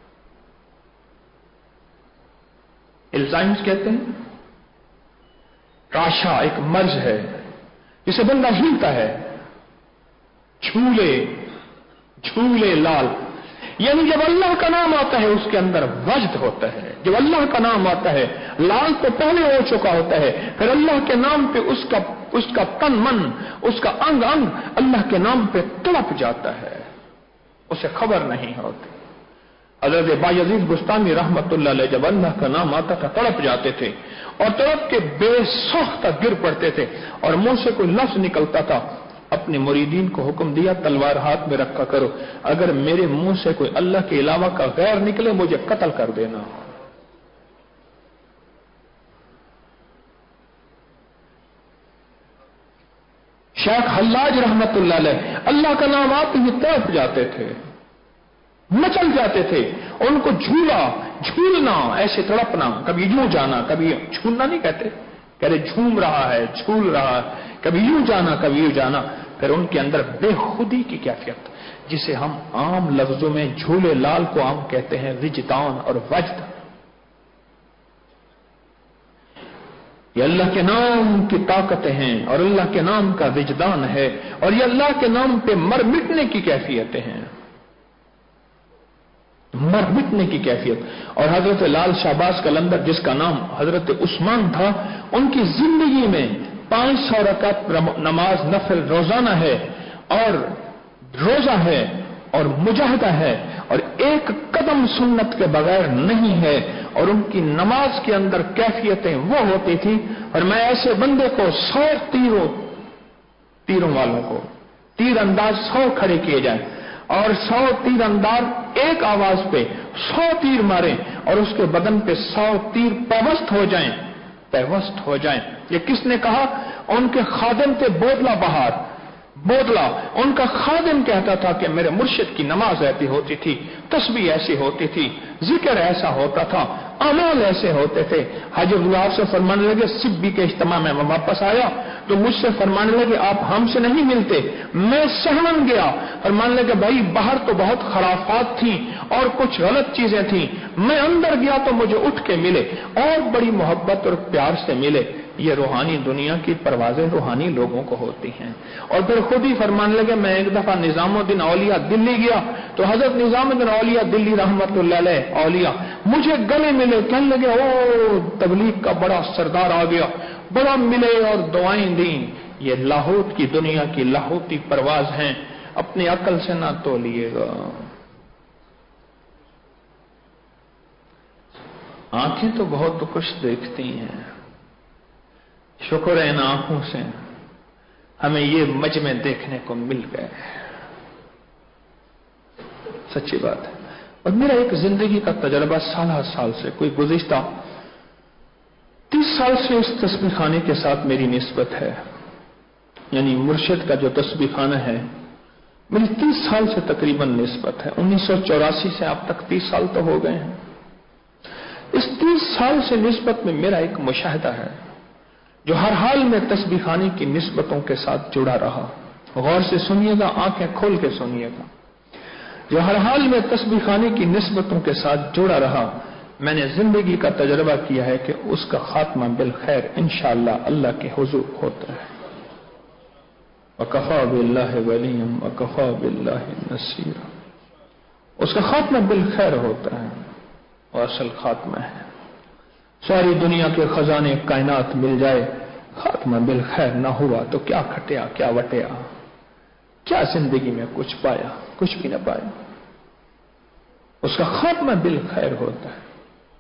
S1: الزائمز کہتے ہیں. کاشا ایک مرض ہے جسے بندہ ہلتا ہے. جھولے لال، یعنی جب اللہ کا نام آتا ہے اس کے اندر وجد ہوتا ہے. جب اللہ کا نام آتا ہے، لال تو پہلے ہو چکا ہوتا ہے، پھر اللہ کے نام پہ اس کا تن من، اس کا انگ انگ اللہ کے نام پہ تڑپ جاتا ہے، اسے خبر نہیں ہوتی. حضرت بایزید بستانی رحمت اللہ علیہ جب اللہ کا نام آتا تھا تڑپ جاتے تھے، اور تڑپ کے بے ساختہ گر پڑتے تھے، اور منہ سے کوئی لفظ نکلتا تھا. اپنے مریدین کو حکم دیا تلوار ہاتھ میں رکھا کرو، اگر میرے منہ سے کوئی اللہ کے علاوہ کا غیر نکلے مجھے قتل کر دینا. شیخ حلاج رحمت اللہ علیہ اللہ کا نام آتے ہی تڑپ جاتے تھے، مچل جاتے تھے. ان کو جھولنا ایسے تڑپنا، کبھی یوں جانا، کبھی جھولنا نہیں کہتے، کہہ رہے جھوم رہا ہے، جھول رہا ہے، کبھی یوں جانا، کبھی یوں جانا. پھر ان کے اندر بے خودی کی کیفیت، جسے ہم عام لفظوں میں جھولے لال کو ہم کہتے ہیں وجدان اور وجد. یہ اللہ کے نام کی طاقتیں ہیں اور اللہ کے نام کا وجدان ہے، اور یہ اللہ کے نام پہ مر مٹنے کی کیفیتیں ہیں، مر مٹنے کی کیفیت. اور حضرت لال شہباز قلندر جس کا نام حضرت عثمان تھا، ان کی زندگی میں 500 رکعت نماز نفل روزانہ ہے، اور روزہ ہے، اور مجاہدہ ہے، اور ایک قدم سنت کے بغیر نہیں ہے. اور ان کی نماز کے اندر کیفیتیں وہ ہوتی تھی، اور میں ایسے بندے کو 100 تیروں والوں کو تیر انداز 100 کھڑے کیے جائیں اور 100 تیر انداز ایک آواز پہ 100 تیر ماریں اور اس کے بدن پہ 100 تیر پیوست ہو جائیں. یہ کس نے کہا؟ ان کے خادم تھے بودلہ بہار. بودلہ ان کا خادم کہتا تھا کہ میرے مرشد کی نماز ایسی ہوتی تھی، تسبیح ایسی ہوتی تھی، ذکر ایسا ہوتا تھا، اعمال ایسے ہوتے تھے. حاجی عبداللہ سے فرمانے لگے سبی کے اجتماع میں واپس آیا تو مجھ سے فرمانے لگے آپ ہم سے نہیں ملتے. میں سہمن گیا، فرمانے لگے بھائی باہر تو بہت خرافات تھیں اور کچھ غلط چیزیں تھیں، میں اندر گیا تو مجھے اٹھ کے ملے اور بڑی محبت اور پیار سے ملے. یہ روحانی دنیا کی پروازیں روحانی لوگوں کو ہوتی ہیں. اور پھر خود ہی فرمانے لگے میں ایک دفعہ نظام الدین اولیاء دلی گیا تو حضرت نظام الدین اولیاء دلی رحمت اللہ علیہ اولیاء مجھے گلے ملے، کہنے لگے او تبلیغ کا بڑا سردار آ گیا، بڑا ملے اور دعائیں دیں. یہ لاہوت کی دنیا کی لاہوتی پرواز ہیں، اپنی عقل سے نہ تولیے گا. آنکھیں تو بہت کچھ دیکھتی ہیں، شکر ہے ان آنکھوں سے ہمیں یہ مجمع دیکھنے کو مل گئے، سچی بات ہے. اور میرا ایک زندگی کا تجربہ سال سے کوئی گزشتہ 30 سال سے اس تسبیح خانے کے ساتھ میری نسبت ہے. یعنی مرشد کا جو تسبیح خانہ ہے میری 30 سال سے تقریباً نسبت ہے. 1984 سے اب تک 30 سال تو ہو گئے ہیں. اس 30 سال سے نسبت میں میرا ایک مشاہدہ ہے جو ہر حال میں تسبیح خانے کی نسبتوں کے ساتھ جڑا رہا. غور سے سنیے گا، آنکھیں کھول کے سنیے گا. جو ہر حال میں تسبیح خانے کی نسبتوں کے ساتھ جڑا رہا، میں نے زندگی کا تجربہ کیا ہے کہ اس کا خاتمہ بالخیر انشاءاللہ اللہ کے حضور ہوتا ہے. وَكَفَى بِاللَّهِ وَلِيًّا وَكَفَى بِاللَّهِ نَصِيرًا. اس کا خاتمہ بالخیر ہوتا ہے اور اصل خاتمہ ہے. ساری دنیا کے خزانے کائنات مل جائے، خاتمہ بالخیر نہ ہوا تو کیا کھٹیا، کیا وٹیا، کیا زندگی میں کچھ پایا؟ کچھ بھی نہ پایا. اس کا خاتمہ بالخیر ہوتا ہے.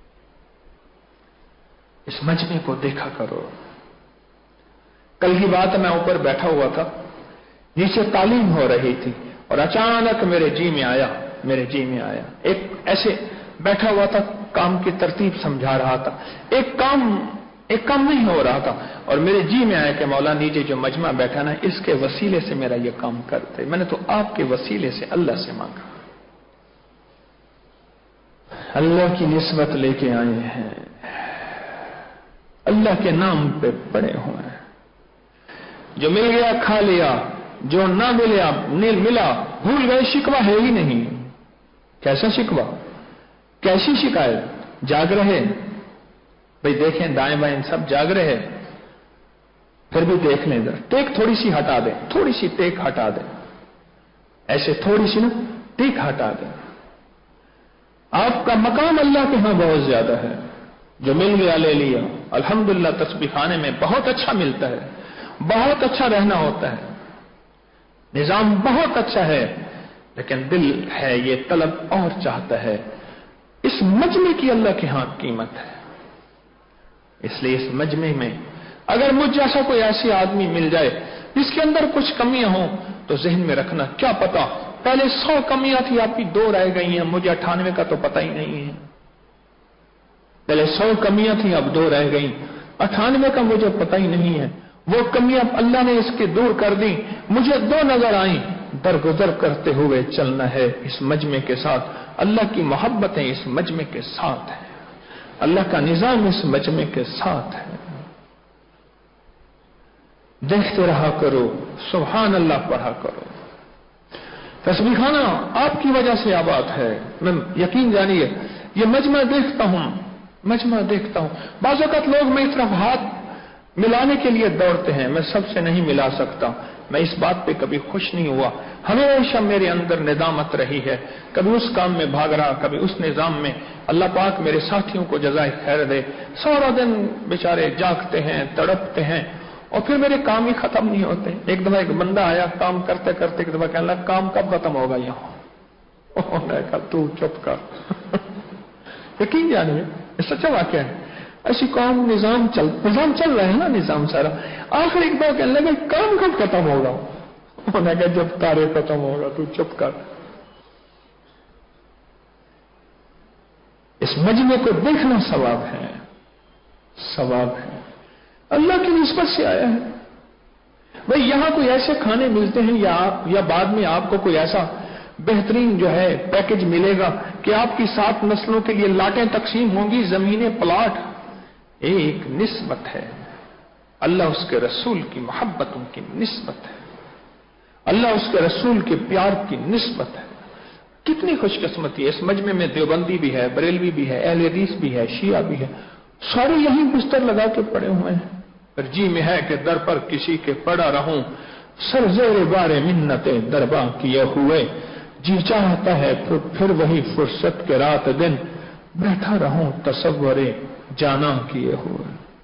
S1: اس مجمع کو دیکھا کرو. کل کی بات میں اوپر بیٹھا ہوا تھا، نیچے تعلیم ہو رہی تھی اور اچانک میرے جی میں آیا ایک ایسے بیٹھا ہوا تھا، کام کی ترتیب سمجھا رہا تھا، ایک کام نہیں ہو رہا تھا اور میرے جی میں آیا کہ مولا نیچے جو مجمع بیٹھا نا اس کے وسیلے سے میرا یہ کام کرتے. میں نے تو آپ کے وسیلے سے اللہ سے مانگا. اللہ کی نسبت لے کے آئے ہیں، اللہ کے نام پہ پڑے ہوئے ہیں. جو مل گیا کھا لیا، جو نہ ملا بھول گئے، شکوہ ہے ہی نہیں. کیسا شکوہ، کیسی شکایت؟ جاگ رہے بھئی دیکھیں دائیں بائیں سب جاگ رہے، پھر بھی دیکھ لیں ذرا، ٹیک تھوڑی سی ہٹا دیں، تھوڑی سی ٹیک ہٹا دیں، ایسے تھوڑی سی نا ٹیک ہٹا دیں. آپ کا مقام اللہ کے ہاں بہت زیادہ ہے. جو مل گیا لے لیا. الحمدللہ تسبیح خانے میں بہت اچھا ملتا ہے، بہت اچھا رہنا ہوتا ہے، نظام بہت اچھا ہے، لیکن دل ہے یہ طلب اور چاہتا ہے. اس مجمع کی اللہ کے ہاں قیمت ہے. اس لیے اس مجمع میں اگر مجھ جیسا کوئی ایسی آدمی مل جائے جس کے اندر کچھ کمیاں ہوں تو ذہن میں رکھنا کیا پتا پہلے 100 کمیاں تھی آپ کی 2 رہ گئی ہیں، مجھے 98 کا تو پتہ ہی نہیں ہے. پہلے 100 کمیاں تھیں اب 2 رہ گئی، 98 کا مجھے پتہ ہی نہیں ہے. وہ کمیاں اللہ نے اس کی دور کر دی، مجھے 2 نظر آئیں. درگزر کرتے ہوئے چلنا ہے اس مجمع کے ساتھ. اللہ کی محبتیں اس مجمع کے ساتھ ہیں، اللہ کا نظام اس مجمع کے ساتھ ہے. देखते रहा करो, सुभान अल्लाह पढ़ा करो। तस्बीह खाना आपकी वजह से आबाद है। मैं यकीन जानिए, ये मजमा देखता हूं। बाज़ वक़्त लोग मेरी तरफ हाथ मिलाने के लिए दौड़ते हैं, मैं सबसे नहीं मिला सकता। मैं इस बात पे कभी खुश नहीं हुआ। हमेशा मेरे अंदर निदामत रही है, कभी उस काम में भाग रहा, कभी उस निजाम में। अल्लाह पाक मेरे साथियों को जज़ाए खैर दे। सारा दिन बेचारे जागते हैं, तड़पते हैं, और फिर मेरे काम ही खत्म नहीं होते। एक दफा एक बंदा आया, काम करते करते एक दफा कहने लगा, काम कब खत्म होगा यहां? मैंने कहा तू चुप कर। यकीन जानिए, सच्चा वाकया है। ऐसी कौम निजाम चल रहा है ना, निजाम सारा। आखिर एक बार कहने लगे, काम कब खत्म होगा? उन्होंने कहा जब तारे खत्म होगा, तू चुप कर। इस मजमे को देखना सवाब है, सवाब है। अल्लाह की निस्बत से आया है। भाई यहां कोई ऐसे खाने मिलते हैं या बाद में आपको कोई ऐसा बेहतरीन जो है पैकेज मिलेगा कि आपकी 7 नस्लों के लिए लाटें तकसीम होंगी, जमीनें, प्लाट। एक निस्बत है। अल्लाह उसके रसूल की मोहब्बतों की निस्बत है। अल्लाह उसके रसूल के प्यार की निस्बत है। कितनी खुशकिस्मती है। इस मजमे में देवबंदी भी है, बरेलवी भी है, अहले हदीस भी है, शिया भी है, सारे यही बिस्तर लगा के पड़े हुए हैं। पर जी में है कि दर पर किसी के पड़ा रहूं, सरजेर बारे मिन्नते दरबा किए हुए। जी चाहता है फिर वही फुर्सत के रात दिन, बैठा रहूं तसव्वुरे जाना किए हुए।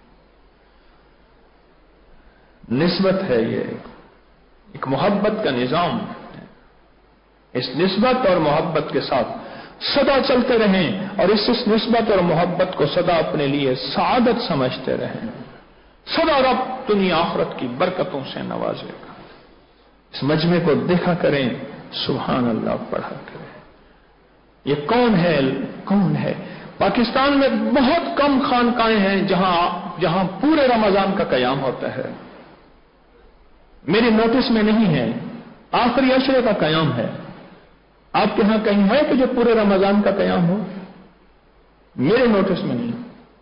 S1: निस्बत है ये, एक मोहब्बत का निजाम। इस निस्बत और मोहब्बत के साथ सदा चलते रहें, और इस निस्बत और मोहब्बत को सदा अपने लिए सादत समझते रहें। सदा रब दुनिया आखिरत की बरकतों से नवाजेगा। इस मजमे को देखा करें, सुभान अल्लाह पढ़ा करें। ये कौन है? पाकिस्तान में बहुत कम खानकाएं हैं जहां पूरे रमजान का कयाम होता है। मेरी नोटिस में नहीं है, आखिरी अशरे का कयाम है। आपके यहां कहीं है कि जो पूरे रमजान का कयाम हो? मेरे नोटिस में नहीं।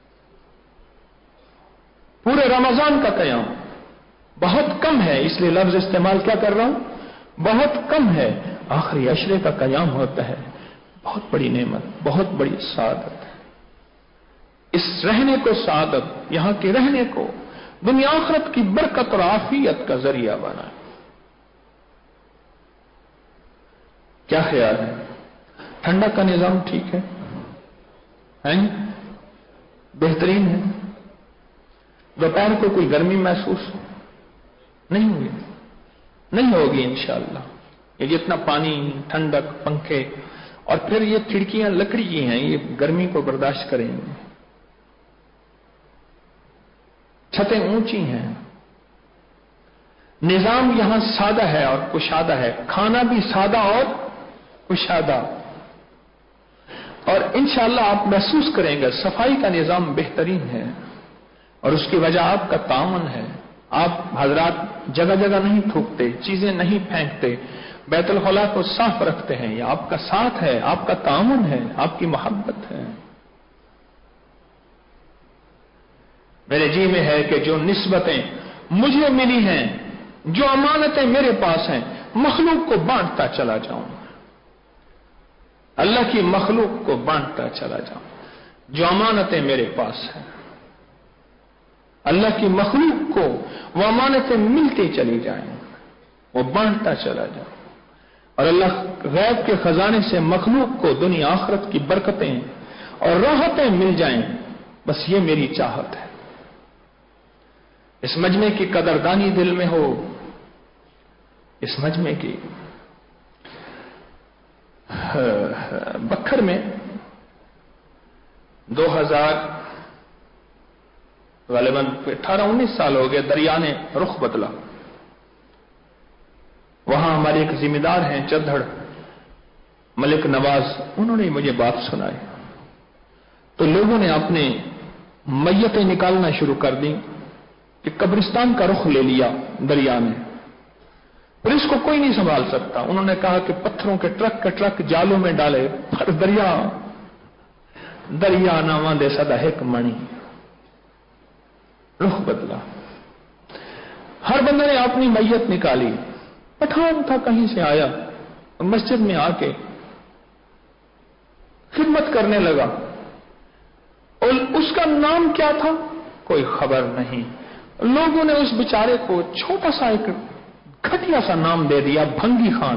S1: पूरे रमजान का कयाम बहुत कम है, इसलिए लफ्ज इस्तेमाल क्या कर रहा हूं, बहुत कम है। आखिरी अशरे का कयाम होता है, बहुत बड़ी नेमत, बहुत बड़ी सादत है। इस रहने को सादत, यहां के रहने को दुनिया आखिरत की बरकत और आफियत का जरिया बना। क्या ख्याल है? ठंडक का निजाम ठीक है? बेहतरीन है? दोपहर को कोई गर्मी महसूस नहीं होगी इंशाअल्लाह। ये जितना पानी, ठंडक, पंखे, और फिर ये खिड़कियां लकड़ी की हैं, ये गर्मी को बर्दाश्त करेंगी। छतें ऊंची हैं। निजाम यहां सादा है और कुशादा है, खाना भी सादा और कुशादा। और इंशाअल्लाह आप महसूस करेंगे सफाई का निजाम बेहतरीन है, और उसकी वजह आपका तामन है। आप हजरात जगह जगह नहीं थूकते, चीजें नहीं फेंकते, बैतुल खला को साफ रखते हैं। यह आपका साथ है, आपका तामन है, आपकी मोहब्बत है। मेरे जी में है कि जो निस्बतें मुझे मिली हैं, जो अमानतें मेरे पास हैं, मखलूक को बांटता चला जाऊं। अल्लाह की मखलूक को बांटता चला जाऊं। जो अमानतें मेरे पास हैं, अल्लाह की मखलूक को वो अमानतें मिलती चली जाएं, वो बांटता चला जाए, और अल्लाह गैब के खजाने से मखलूक को दुनिया आखिरत की बरकतें और राहतें मिल जाएं। बस ये मेरी चाहत है। इस मजमे की कदरदानी दिल में हो, इस मजमे की। बखर में 2000 गालिबन 18-19 साल हो गए, दरिया ने रुख बदला। वहां हमारे एक जिम्मेदार हैं चद्दड़ मलिक नवाज, उन्होंने मुझे बात सुनाई। तो लोगों ने अपने मैयतें निकालना शुरू कर दी कि कब्रिस्तान का रुख ले लिया दरिया ने, पर इसको कोई नहीं संभाल सकता। उन्होंने कहा कि पत्थरों के ट्रक जालों में डाले, पर दरिया नावा दे सदा एक मणि। रुख बदला। हर बंदे ने अपनी मैयत निकाली। पठान था, कहीं से आया, मस्जिद में आके खिदमत करने लगा। और उसका नाम क्या था, कोई खबर नहीं। लोगों ने उस बेचारे को छोटा सा एक घटिया सा नाम दे दिया, भंगी खान।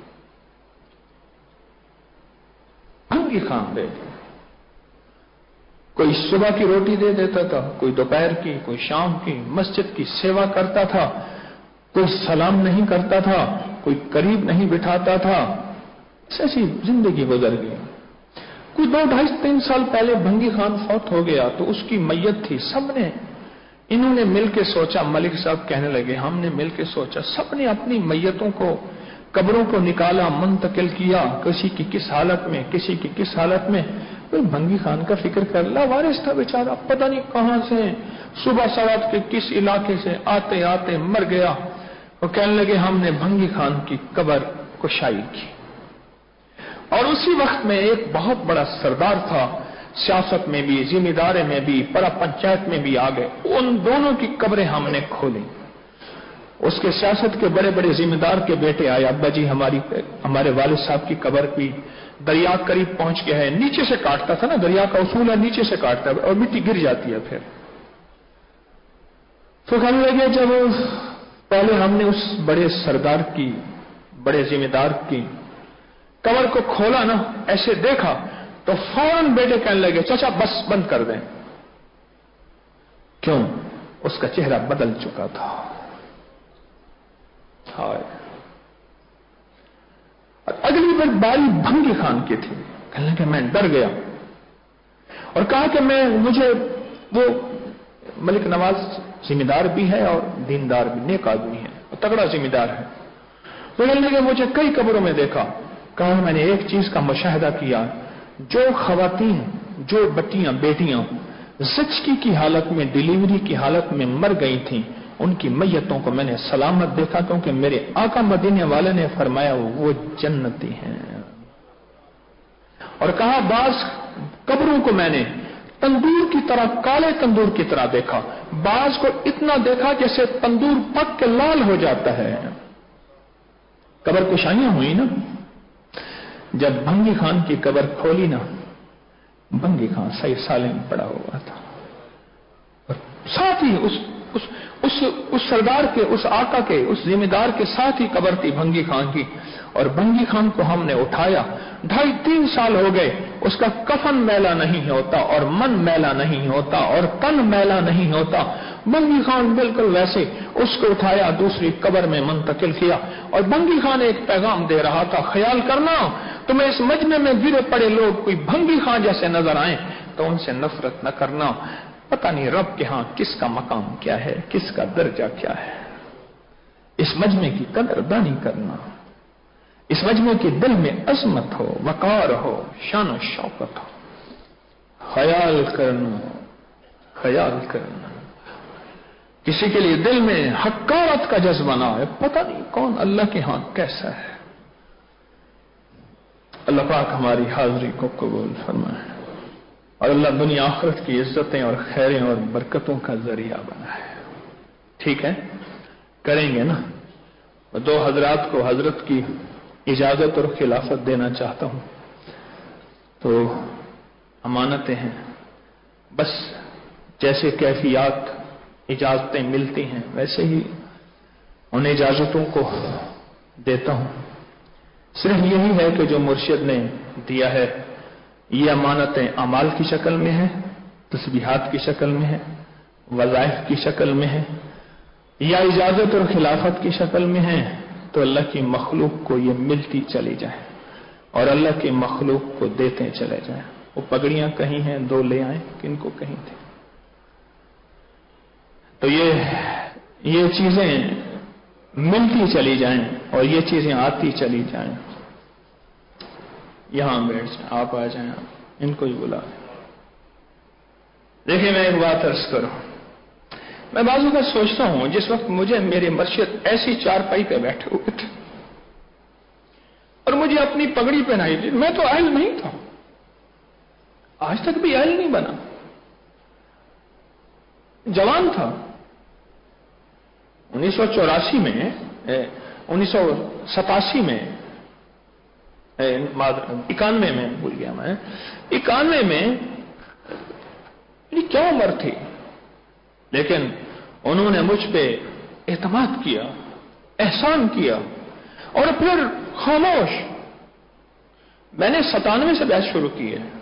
S1: भंगी खान दे दिया। कोई सुबह की रोटी दे देता था, कोई दोपहर की, कोई शाम की, मस्जिद की सेवा करता था, कोई सलाम नहीं करता था, कोई करीब नहीं बिठाता था। ऐसी जिंदगी गुजर गई। कुछ 2, 2.5, 3 साल पहले भंगी खान फौत हो गया तो उसकी मैयत थी। सबने, इन्होंने मिलकर सोचा, मलिक साहब कहने लगे, हमने मिलकर सोचा, सबने अपनी मैयतों को, कब्रों को निकाला, मुंतकिल किया, किसी की किस हालत में, किसी की किस हालत में। कोई भंगी खान का फिक्र कर ला, वारिस था बेचारा, पता नहीं कहां से सुबह सवार के किस इलाके से आते आते मर गया। वो कहने लगे, हमने भंगी खान की कब्र कुशाई की। और उसी वक्त में एक बहुत बड़ा सरदार था, सियासत में भी, जिम्मेदारी में भी, परा पंचायत में भी आ गए। उन दोनों की कब्रें हमने खोली। उसके सियासत के बड़े बड़े जिम्मेदार के बेटे आए, अब्बा जी हमारे वालिद साहब की कब्र भी दरिया करीब पहुंच गया है। नीचे से काटता था ना, दरिया का उसूल है, नीचे से काटता है और मिट्टी गिर जाती है। फिर तो कहने लगे, जब पहले हमने उस बड़े सरदार की, बड़े जिम्मेदार की कब्र को खोला ना, ऐसे देखा तो फौरन बेटे कहने लगे, चाचा बस बंद कर दें। क्यों? उसका चेहरा बदल चुका था। हाय। अगली बार बारी भंगी खान की थी। कहने लगे, मैं डर गया और कहा कि मुझे वो मलिक नवाज जिम्मेदार भी है और दीनदार भी, नेक आदमी है, तगड़ा जिम्मेदार है। तो कहने लगे, मुझे कई कब्रों में देखा। कहा, मैंने एक चीज का मुशाहिदा किया, जो खवातीन, जो बेटियां ज़िंदगी की हालत में, डिलीवरी की हालत में मर गई थीं, उनकी मैयतों को मैंने सलामत देखा, क्योंकि मेरे आका मदीने वाले ने फरमाया वो जन्नती हैं। और कहा, बाज कब्रों को मैंने तंदूर की तरह, काले तंदूर की तरह देखा। बाज को इतना देखा जैसे तंदूर पक के लाल हो जाता है। कब्र कुशाइयां हुई ना। जब भंगी खान की कब्र खोली ना, भंगी खान सही सालिम पड़ा हुआ था और साथ ही उस सरदार के, उस आका के, उस जिम्मेदार के साथ ही कब्र थी भंगी खान की। और भंगी खान को हमने उठाया, 2.5-3 साल हो गए, उसका कफन मैला नहीं होता और मन मैला नहीं होता और तन मैला नहीं होता। भंगी खान बिल्कुल वैसे, उसको उठाया, दूसरी कब्र में मुंतकिल किया। और भंगी खान एक पैगाम दे रहा था, ख्याल करना, तुम्हें इस मजमे में गिरे पड़े लोग कोई भंगी खान जैसे नजर आए तो उनसे नफरत न करना। पता नहीं रब के हां किसका मकाम क्या है, किसका दर्जा क्या है। इस मजमे की कदरदानी करना, इस मजमे के दिल में अजमत हो, वकार हो, शान शौकत हो। ख्याल करना, ख्याल करना। किसी के लिए दिल में हक्कारत का जज्बा ना है, पता नहीं कौन अल्लाह के हां कैसा है। अल्लाह पाक हमारी हाजिरी को कबूल फरमाए और अल्लाह दुनिया आखिरत की इज्जतें और खैरें और बरकतों का जरिया बनाए। ठीक है, करेंगे ना। दो हजरात को हजरत की इजाजत और खिलाफत देना चाहता हूं। तो अमानतें हैं, बस जैसे कैफियत इजाजतें मिलती हैं वैसे ही उन इजाजतों को देता हूं। सिर्फ यही है कि जो मुर्शिद ने दिया है, ये अमानतें अमाल की शक्ल में है, तस्बीहात की शक्ल में है, वज़ाइफ की शक्ल में है, या इजाजत और खिलाफत की शक्ल में है, तो अल्लाह की मखलूक को ये मिलती चली जाए और अल्लाह की मखलूक को देते चले जाए। वो पगड़ियां कहीं हैं, 2 ले आए, किनको कहीं थे। तो ये चीजें मिलती चली जाएं और ये चीजें आती चली जाएं। यहां बैठ जाए, आप आ जाएं, आप इनको ही बुला लें। देखिए, मैं एक बात अर्ज करूं, मैं बाजू का सोचता हूं, जिस वक्त मुझे मेरे मुर्शिद ऐसी चारपाई पे बैठे हुए थे और मुझे अपनी पगड़ी पहनाई थी, मैं तो अहल नहीं था, आज तक भी अहल नहीं बना, जवान था। 1984 में 1987 में 91 में भूल गया मैं, 91 में क्या उम्र थी, लेकिन उन्होंने मुझ पे एतमाद किया, एहसान किया, और फिर खामोश। मैंने 97 से बैत शुरू की है।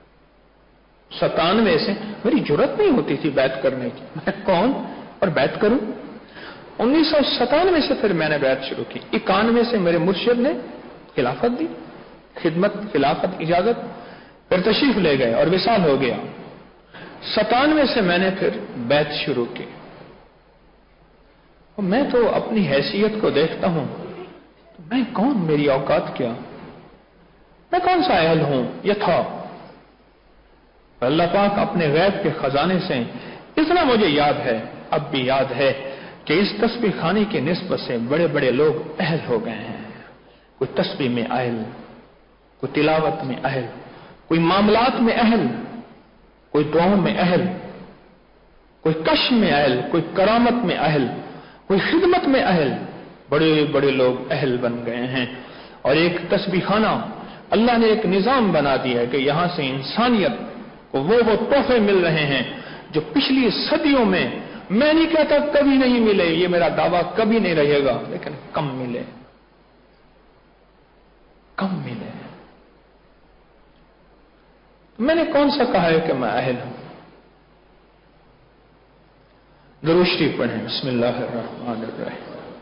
S1: 97 से मेरी जरूरत नहीं होती थी बैत करने की, मैं कौन और बैत करूं। 1997 से फिर मैंने बैत शुरू की। 91 से मेरे मुर्शिद ने खिलाफत दी, खिदमत, खिलाफत, इजाजत, फिर तशरीफ ले गए और विसाल हो गया। 97 से मैंने फिर बैत शुरू की। मैं तो अपनी हैसियत को देखता हूं, तो मैं कौन, मेरी औकात क्या, मैं कौन सा अहल हूं, यह था। अल्लाह पाक अपने गैब के खजाने से इतना मुझे याद है, अब भी याद है, कि इस तस्बीह खाने की निस्बत से बड़े बड़े लोग अहल हो गए हैं। कोई तस्बीह में अहल, कोई तिलावत में अहल, कोई मामलात में अहल, कोई दुआओं में अहल, कोई कश में अहल, कोई करामत में अहल, कोई खिदमत में अहल। बड़े बड़े लोग अहल बन गए हैं। और एक तस्बीह खाना अल्लाह ने एक निजाम बना दिया है कि यहां से इंसानियत को वो तोहफे मिल रहे हैं जो पिछली सदियों में, मैं नहीं कहता कभी नहीं मिले, ये मेरा दावा कभी नहीं रहेगा, लेकिन कम मिले, कम मिले। मैंने कौन सा कहा है कि मैं अहल हूं। दुरूद शरीफ पढ़ें। बिस्मिल्लाहिर्रहमानिर्रहीम।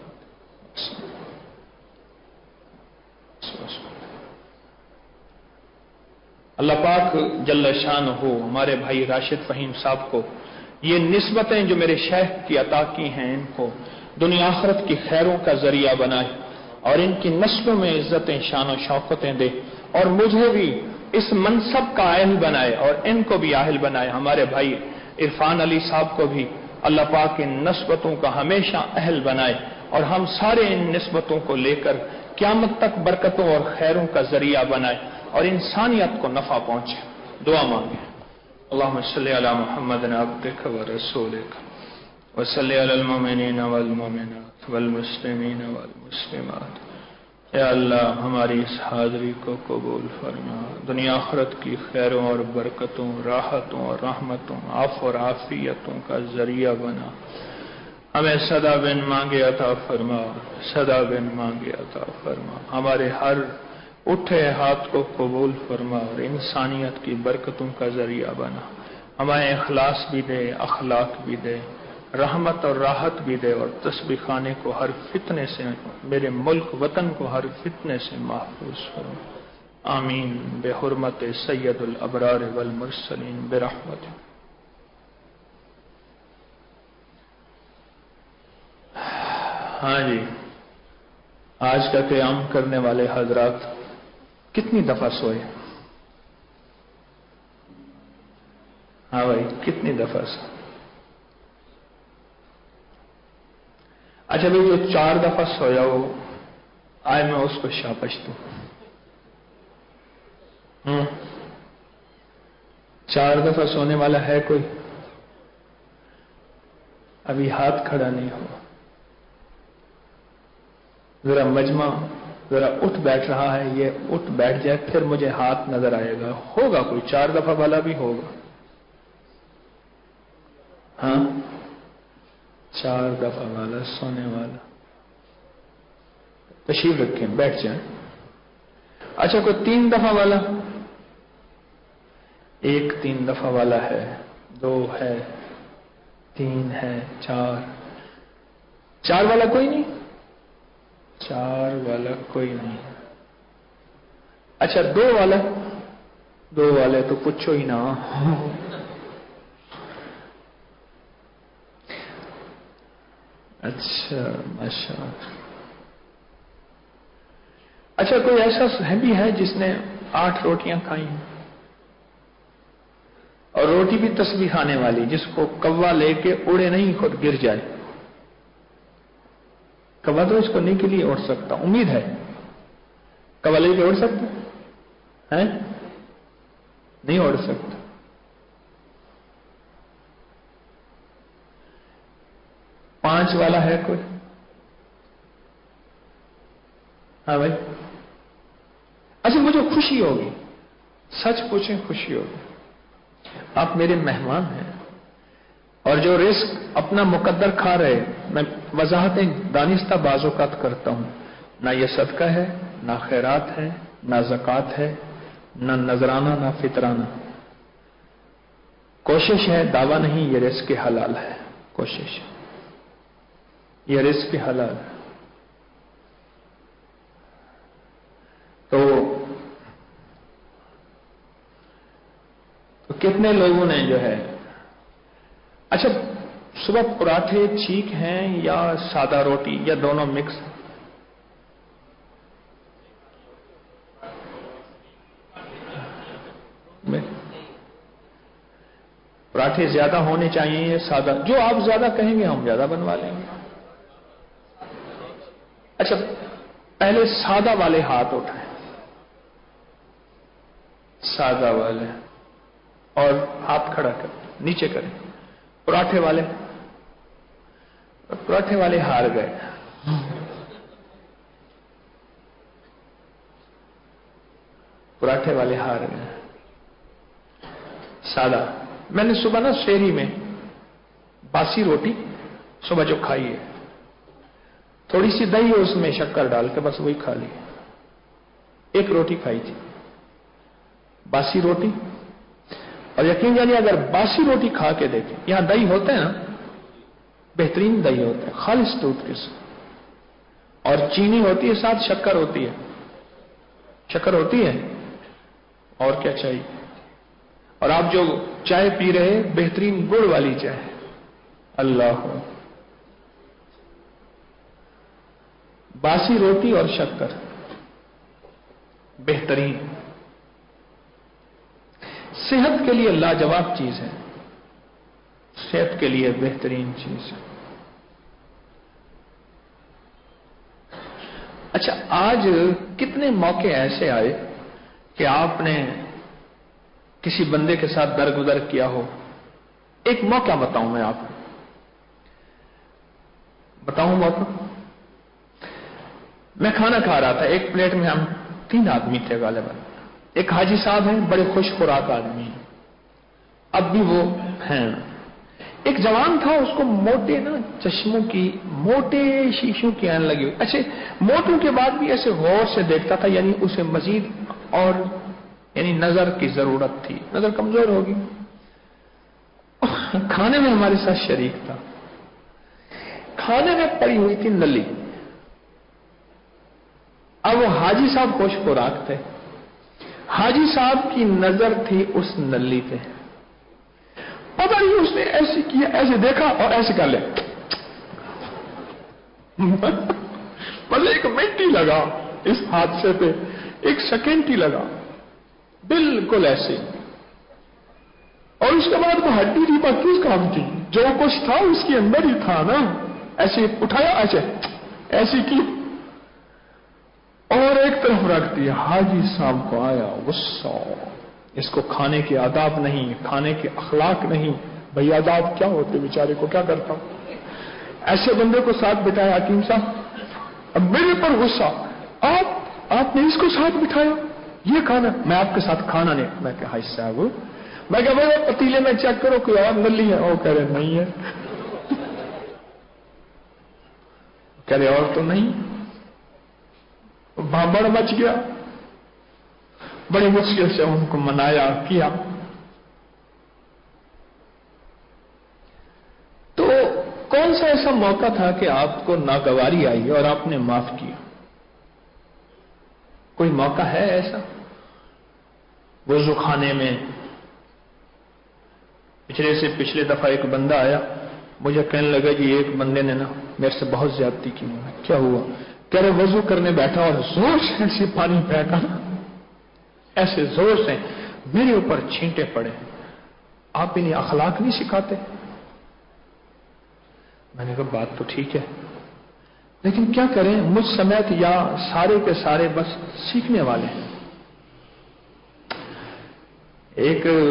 S1: अल्लाह पाक जल्ल शान हो हमारे भाई राशिद फहीम साहब को ये निस्बतें जो मेरे शेख की अता की हैं, इनको दुनिया आखिरत की खैरों का जरिया बनाए और इनकी नस्लों में इज्जतें, शान और शौकतें दे, और मुझे भी इस मनसब का अहल बनाए और इनको भी अहल बनाए। हमारे भाई इरफान अली साहब को भी अल्लाह पाक इन निस्बतों का हमेशा अहल बनाए और हम सारे इन निस्बतों को लेकर क़यामत तक बरकतों और खैरों का जरिया बनाए और इंसानियत को नफा पहुंचे। दुआ मांगे। अल्लाहुम्मा सल्लि अला मुहम्मदिन अब्दिका व रसूलिका व सल्लि अलल मुमिनीन वल मुमिनात वल मुस्लिमीन वल मुस्लिमात। या अल्लाह हमारी इस हाजिरी को कबूल फरमा, दुनिया आखिरत की खैरों और बरकतों, राहतों और रहमतों, आफ और आफियतों का जरिया बना। हमें सदा बिन मांगे अता फरमा, सदा बिन मांगे अता फरमा। हमारे हर उठे हाथ को कबूल फरमा और इंसानियत की बरकतों का जरिया बना। हमें इखलास भी दे, अखलाक भी दे, रहमत और राहत भी दे, और तस्बीह खाने को हर फितने से, मेरे मुल्क वतन को हर फितने से महफूज फरमा। आमीन बेहुरमत सैयदुल अबरार वल मुरसलीन बिरहमत। हाँ जी, आज का क़याम करने वाले हजरात कितनी दफा सोए? हाँ भाई, कितनी दफा सोए? अच्छा भाई, जो 4 दफा सोया हो, आए मैं उसको शाबाश दूं। 4 दफा सोने वाला है कोई? अभी हाथ खड़ा नहीं हो। जरा मजमा जरा उठ बैठ रहा है, ये उठ बैठ जाए, फिर मुझे हाथ नजर आएगा। होगा कोई 4 दफा वाला भी होगा। हाँ, 4 दफा वाला सोने वाला तशरीफ रखें, बैठ जाए। अच्छा, कोई 3 दफा वाला? 1 3 दफा वाला है, 2 है, 3 है, 4 वाला कोई नहीं? 4 वाला कोई नहीं। अच्छा, 2 वाला? 2 वाले तो पूछो ही ना। अच्छा, माशाअल्लाह। अच्छा, कोई ऐसा भी है जिसने 8 रोटियां खाई हैं, और रोटी भी तस्बीह खाने वाली, जिसको कौवा लेके उड़े नहीं, खुद गिर जाए? कौवा तो इसको नहीं के लिए उड़ सकता, उम्मीद है। कौवा लेके उड़ सकता है? नहीं उड़ सकता। 5 वाला है कोई? हाँ भाई, अच्छा मुझे खुशी होगी, सच पूछें खुशी होगी। आप मेरे मेहमान हैं और जो रिस्क अपना मुकद्दर खा रहे, मैं वजाहतें दानिस्ता बाज़ोकात करता हूं, ना ये सदका है, ना खैरात है, ना ज़कात है, ना नजराना, ना फितराना। कोशिश है, दावा नहीं, ये रिस्क हलाल है। कोशिश, ये रिस्क हलाल है। तो कितने लोगों ने जो है, अच्छा सुबह पराठे ठीक हैं या सादा रोटी या दोनों मिक्स? पराठे ज्यादा होने चाहिए या सादा? जो आप ज्यादा कहेंगे हम ज्यादा बनवा लेंगे। अच्छा पहले सादा वाले हाथ उठाएं, सादा वाले, और हाथ खड़ा कर नीचे करें। पराठे वाले, पराठे वाले हार गए। पराठे वाले हार गए। सादा, मैंने सुबह ना शेरी में बासी रोटी सुबह जो खाई है, थोड़ी सी दही है उसमें शक्कर डाल के बस वही खा ली। एक रोटी खाई थी बासी रोटी, और यकीन जानिए अगर बासी रोटी खा के देखें, यहां दही होते हैं ना, बेहतरीन दही होता है खालिस दूध के साथ, और चीनी होती है साथ, शक्कर होती है, शक्कर होती है, और क्या चाहिए। और आप जो चाय पी रहे हैं बेहतरीन गुड़ वाली चाय, अल्लाह, बासी रोटी और शक्कर बेहतरीन, सेहत के लिए लाजवाब चीज है, सेहत के लिए बेहतरीन चीज है। अच्छा आज कितने मौके ऐसे आए कि आपने किसी बंदे के साथ दरगुदर किया हो? एक मौका बताऊं मैं आपको, बताऊं मौका। मैं खाना खा रहा था, एक प्लेट में हम 3 आदमी थे गालिबन। एक हाजी साहब हैं, बड़े खुश खुराक आदमी हैं, अब भी वो हैं। एक जवान था, उसको मोटे ना चश्मों की, मोटे शीशों की आने लगी हुई। अच्छे मोटों के बाद भी ऐसे गौर से देखता था, यानी उसे मजीद और यानी नजर की जरूरत थी, नजर कमजोर होगी। खाने में हमारे साथ शरीक था, खाने में पड़ी हुई थी नली। अब वो हाजी साहब खुश खुराक थे, हाजी साहब की नजर थी उस नली पे। पता नहीं उसने ऐसे किया, ऐसे देखा और ऐसे कर ले मतलब 1 मिनट ही लगा इस हादसे पे, 1 सेकेंड ही लगा, बिल्कुल ऐसे। और उसके बाद वो हड्डी रीपा किस काम की, जो कुछ था उसके अंदर ही था ना, ऐसे उठाया, ऐसे की और एक तरफ रख दिया। हाजी साहब को आया गुस्सा, इसको खाने के आदाब नहीं, खाने के अखलाक नहीं। भाई आदाब क्या होते, बेचारे को क्या करता हूं, ऐसे बंदे को साथ बिठाया हकीम साहब। अब मेरे पर गुस्सा, आपने इसको साथ बिठाया, ये खाना, मैं आपके साथ खाना नहीं। मैं कहा हाई साहब, मैं कहा भाई पतीले में चेक करो कोई और नली है, वो कह रहे नहीं है, कह रहे और तो नहीं। भाबड़ मच गया, बड़ी मुश्किल से उनको मनाया किया। तो कौन सा ऐसा मौका था कि आपको नागवारी आई और आपने माफ किया? कोई मौका है ऐसा? वुजू खाने में पिछले दफा एक बंदा आया, मुझे कहने लगा कि एक बंदे ने ना मेरे से बहुत ज्यादती की। क्या हुआ? कह रहे वजू करने बैठा और जोर से ऐसे पानी फेंका, ऐसे जोर से मेरे ऊपर छींटे पड़े। आप इन्हें अखलाक नहीं सिखाते? मैंने कहा बात तो ठीक है, लेकिन क्या करें, मुझ समेत या सारे के सारे बस सीखने वाले हैं।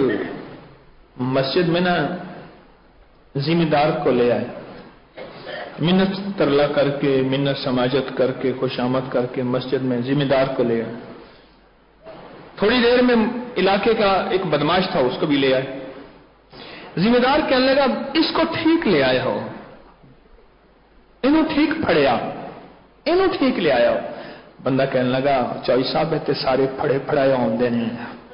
S1: एक मस्जिद में ना जिम्मेदार को ले आए, मिन्नत तरला करके, मिन्नत समाजत करके, खुशामद करके مسجد में जिम्मेदार को ले आए। थोड़ी देर में इलाके का एक बदमाश था, उसको भी ले आए। जिम्मेदार कहने लगा इसको ठीक ले आया हो, इन्हों ठीक फड़िया, इन्हों ठीक ले आया हो। बंदा कहने लगा चौई साहब इतने सारे फड़े फड़ाए आते ने,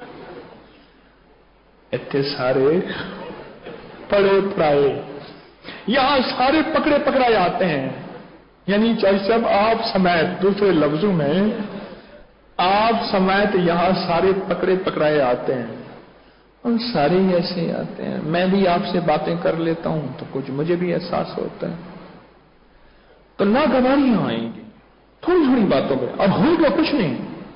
S1: इतने सारे फड़े फड़ाए, यहां सारे पकड़े पकड़ाए आते हैं। यानी चौई साहब आप समेत, दूसरे लफ्जों में आप समेत यहां सारे पकड़े पकड़ाए आते हैं, और सारे ही ऐसे आते हैं। मैं भी आपसे बातें कर लेता हूं तो कुछ मुझे भी एहसास होता है। तो नागवारियां आएंगी थोड़ी थोड़ी बातों में, अब होगा कुछ नहीं,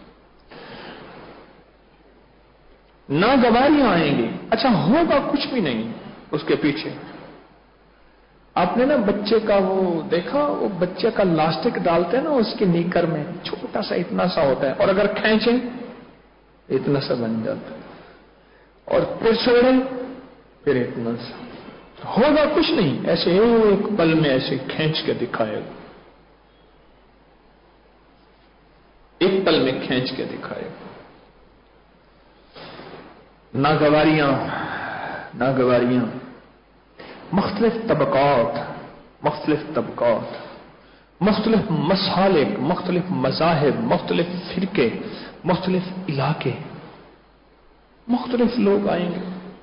S1: नागवारियां आएंगी। अच्छा होगा कुछ भी नहीं उसके पीछे। आपने ना बच्चे का वो देखा, वो बच्चे का लास्टिक डालते हैं ना उसके नीकर में, छोटा सा इतना सा होता है, और अगर खींचे इतना सा बन जाता है, और फिर छोड़े फिर इतना सा। होगा कुछ नहीं, ऐसे एक पल में ऐसे खींच के दिखाएगा, एक पल में खींच के दिखाएगा। नागवारियां, नागवारियां, मुख्तलिफ तबकात, मुख्तलिफ तबकात, मुख्तलिफ मसालिक, मुख्तलिफ मज़ाहिब, मुख्तलिफ फिरके, मुख्तलिफ इलाके, मुख्तलिफ लोग आएंगे।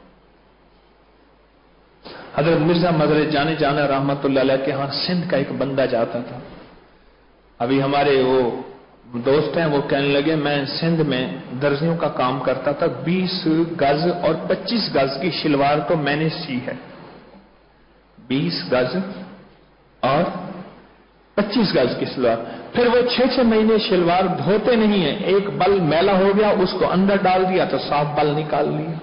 S1: हजरत मिर्जा मदर जाने जाना रहमतुल्लाह अलैह के यहां सिंध का एक बंदा जाता था। अभी हमारे वो दोस्त हैं, वो कहने लगे मैं सिंध में दर्जियों का काम करता था, 20 गज और 25 गज की शलवार तो मैंने सी है, 20 गज और 25 गज की शलवार। फिर वो 6-6 महीने शलवार धोते नहीं है, एक बल मैला हो गया उसको अंदर डाल दिया तो साफ बल निकाल लिया।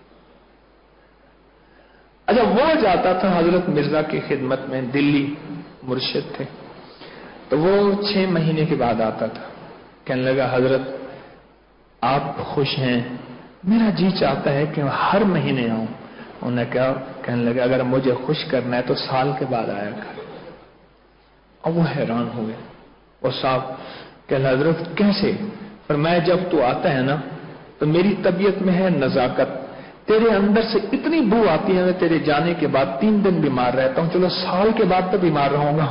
S1: अच्छा वो जाता था हजरत मिर्जा की खिदमत में, दिल्ली मुर्शिद थे, तो वो 6 महीने के बाद आता था। कहने लगा हजरत आप खुश हैं, मेरा जी चाहता है कि हर महीने आऊं। उन्हें क्या कहने लगा अगर मुझे खुश करना है तो साल के बाद आया कर। और वो हैरान हुए, वो साहब कहने हजरत कैसे? पर मैं जब तू आता है ना तो मेरी तबीयत में है नजाकत, तेरे अंदर से इतनी बू आती है, मैं तेरे जाने के बाद 3 दिन बीमार रहता हूं, चलो साल के बाद तो बीमार रहूंगा।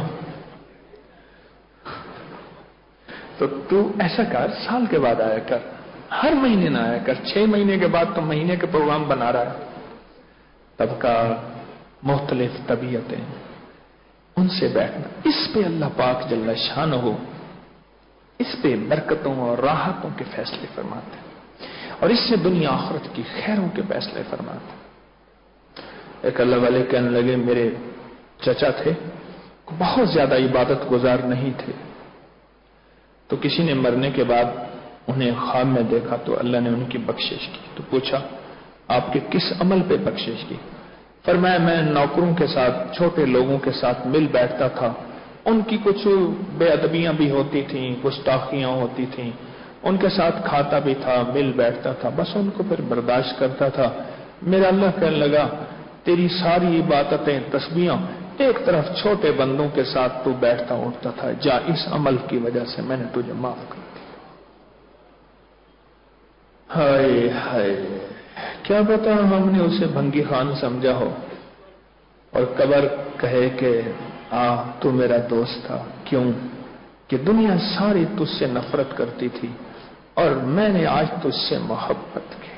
S1: तो तू ऐसा कर, साल के बाद आया कर, हर महीने ना आया कर। 6 महीने के बाद तो महीने के प्रोग्राम बना रहा है। तब का मुख्तलिफ तबीयतें, उनसे बैठना, इस पे अल्लाह पाक जल्ला शान हो, इस पे बरकतों और राहतों के फैसले फरमाते हैं, और इससे दुनिया आखिरत की खैरों के फैसले फरमाते हैं। एक अल्लाह वाले कहने लगे मेरे चचा थे, बहुत ज्यादा इबादत गुजार नहीं थे, तो किसी ने मरने के बाद उन्हें ख्वाब में देखा तो अल्लाह ने उनकी बख्शिश की। तो पूछा आपके किस अमल पे बख्शिश की? फरमाया मैं नौकरों के साथ, छोटे लोगों के साथ मिल बैठता था, उनकी कुछ बेअदबियां भी होती थीं, गुस्ताखियां होती थीं, उनके साथ खाता भी था, मिल बैठता था, बस उनको फिर बर्दाश्त करता था। मेरा अल्लाह कहने लगा तेरी सारी इबादतें, तस्बीहां एक तरफ छोटे बंदों के साथ तू बैठता उठता था, जा इस अमल की वजह से मैंने तुझे माफ कर दिया। हाय हाय, क्या पता हमने उसे भंगी खान समझा हो और कबर कहे कि तू मेरा दोस्त था। क्यों? कि दुनिया सारी तुझसे नफरत करती थी और मैंने आज तुझसे मोहब्बत की।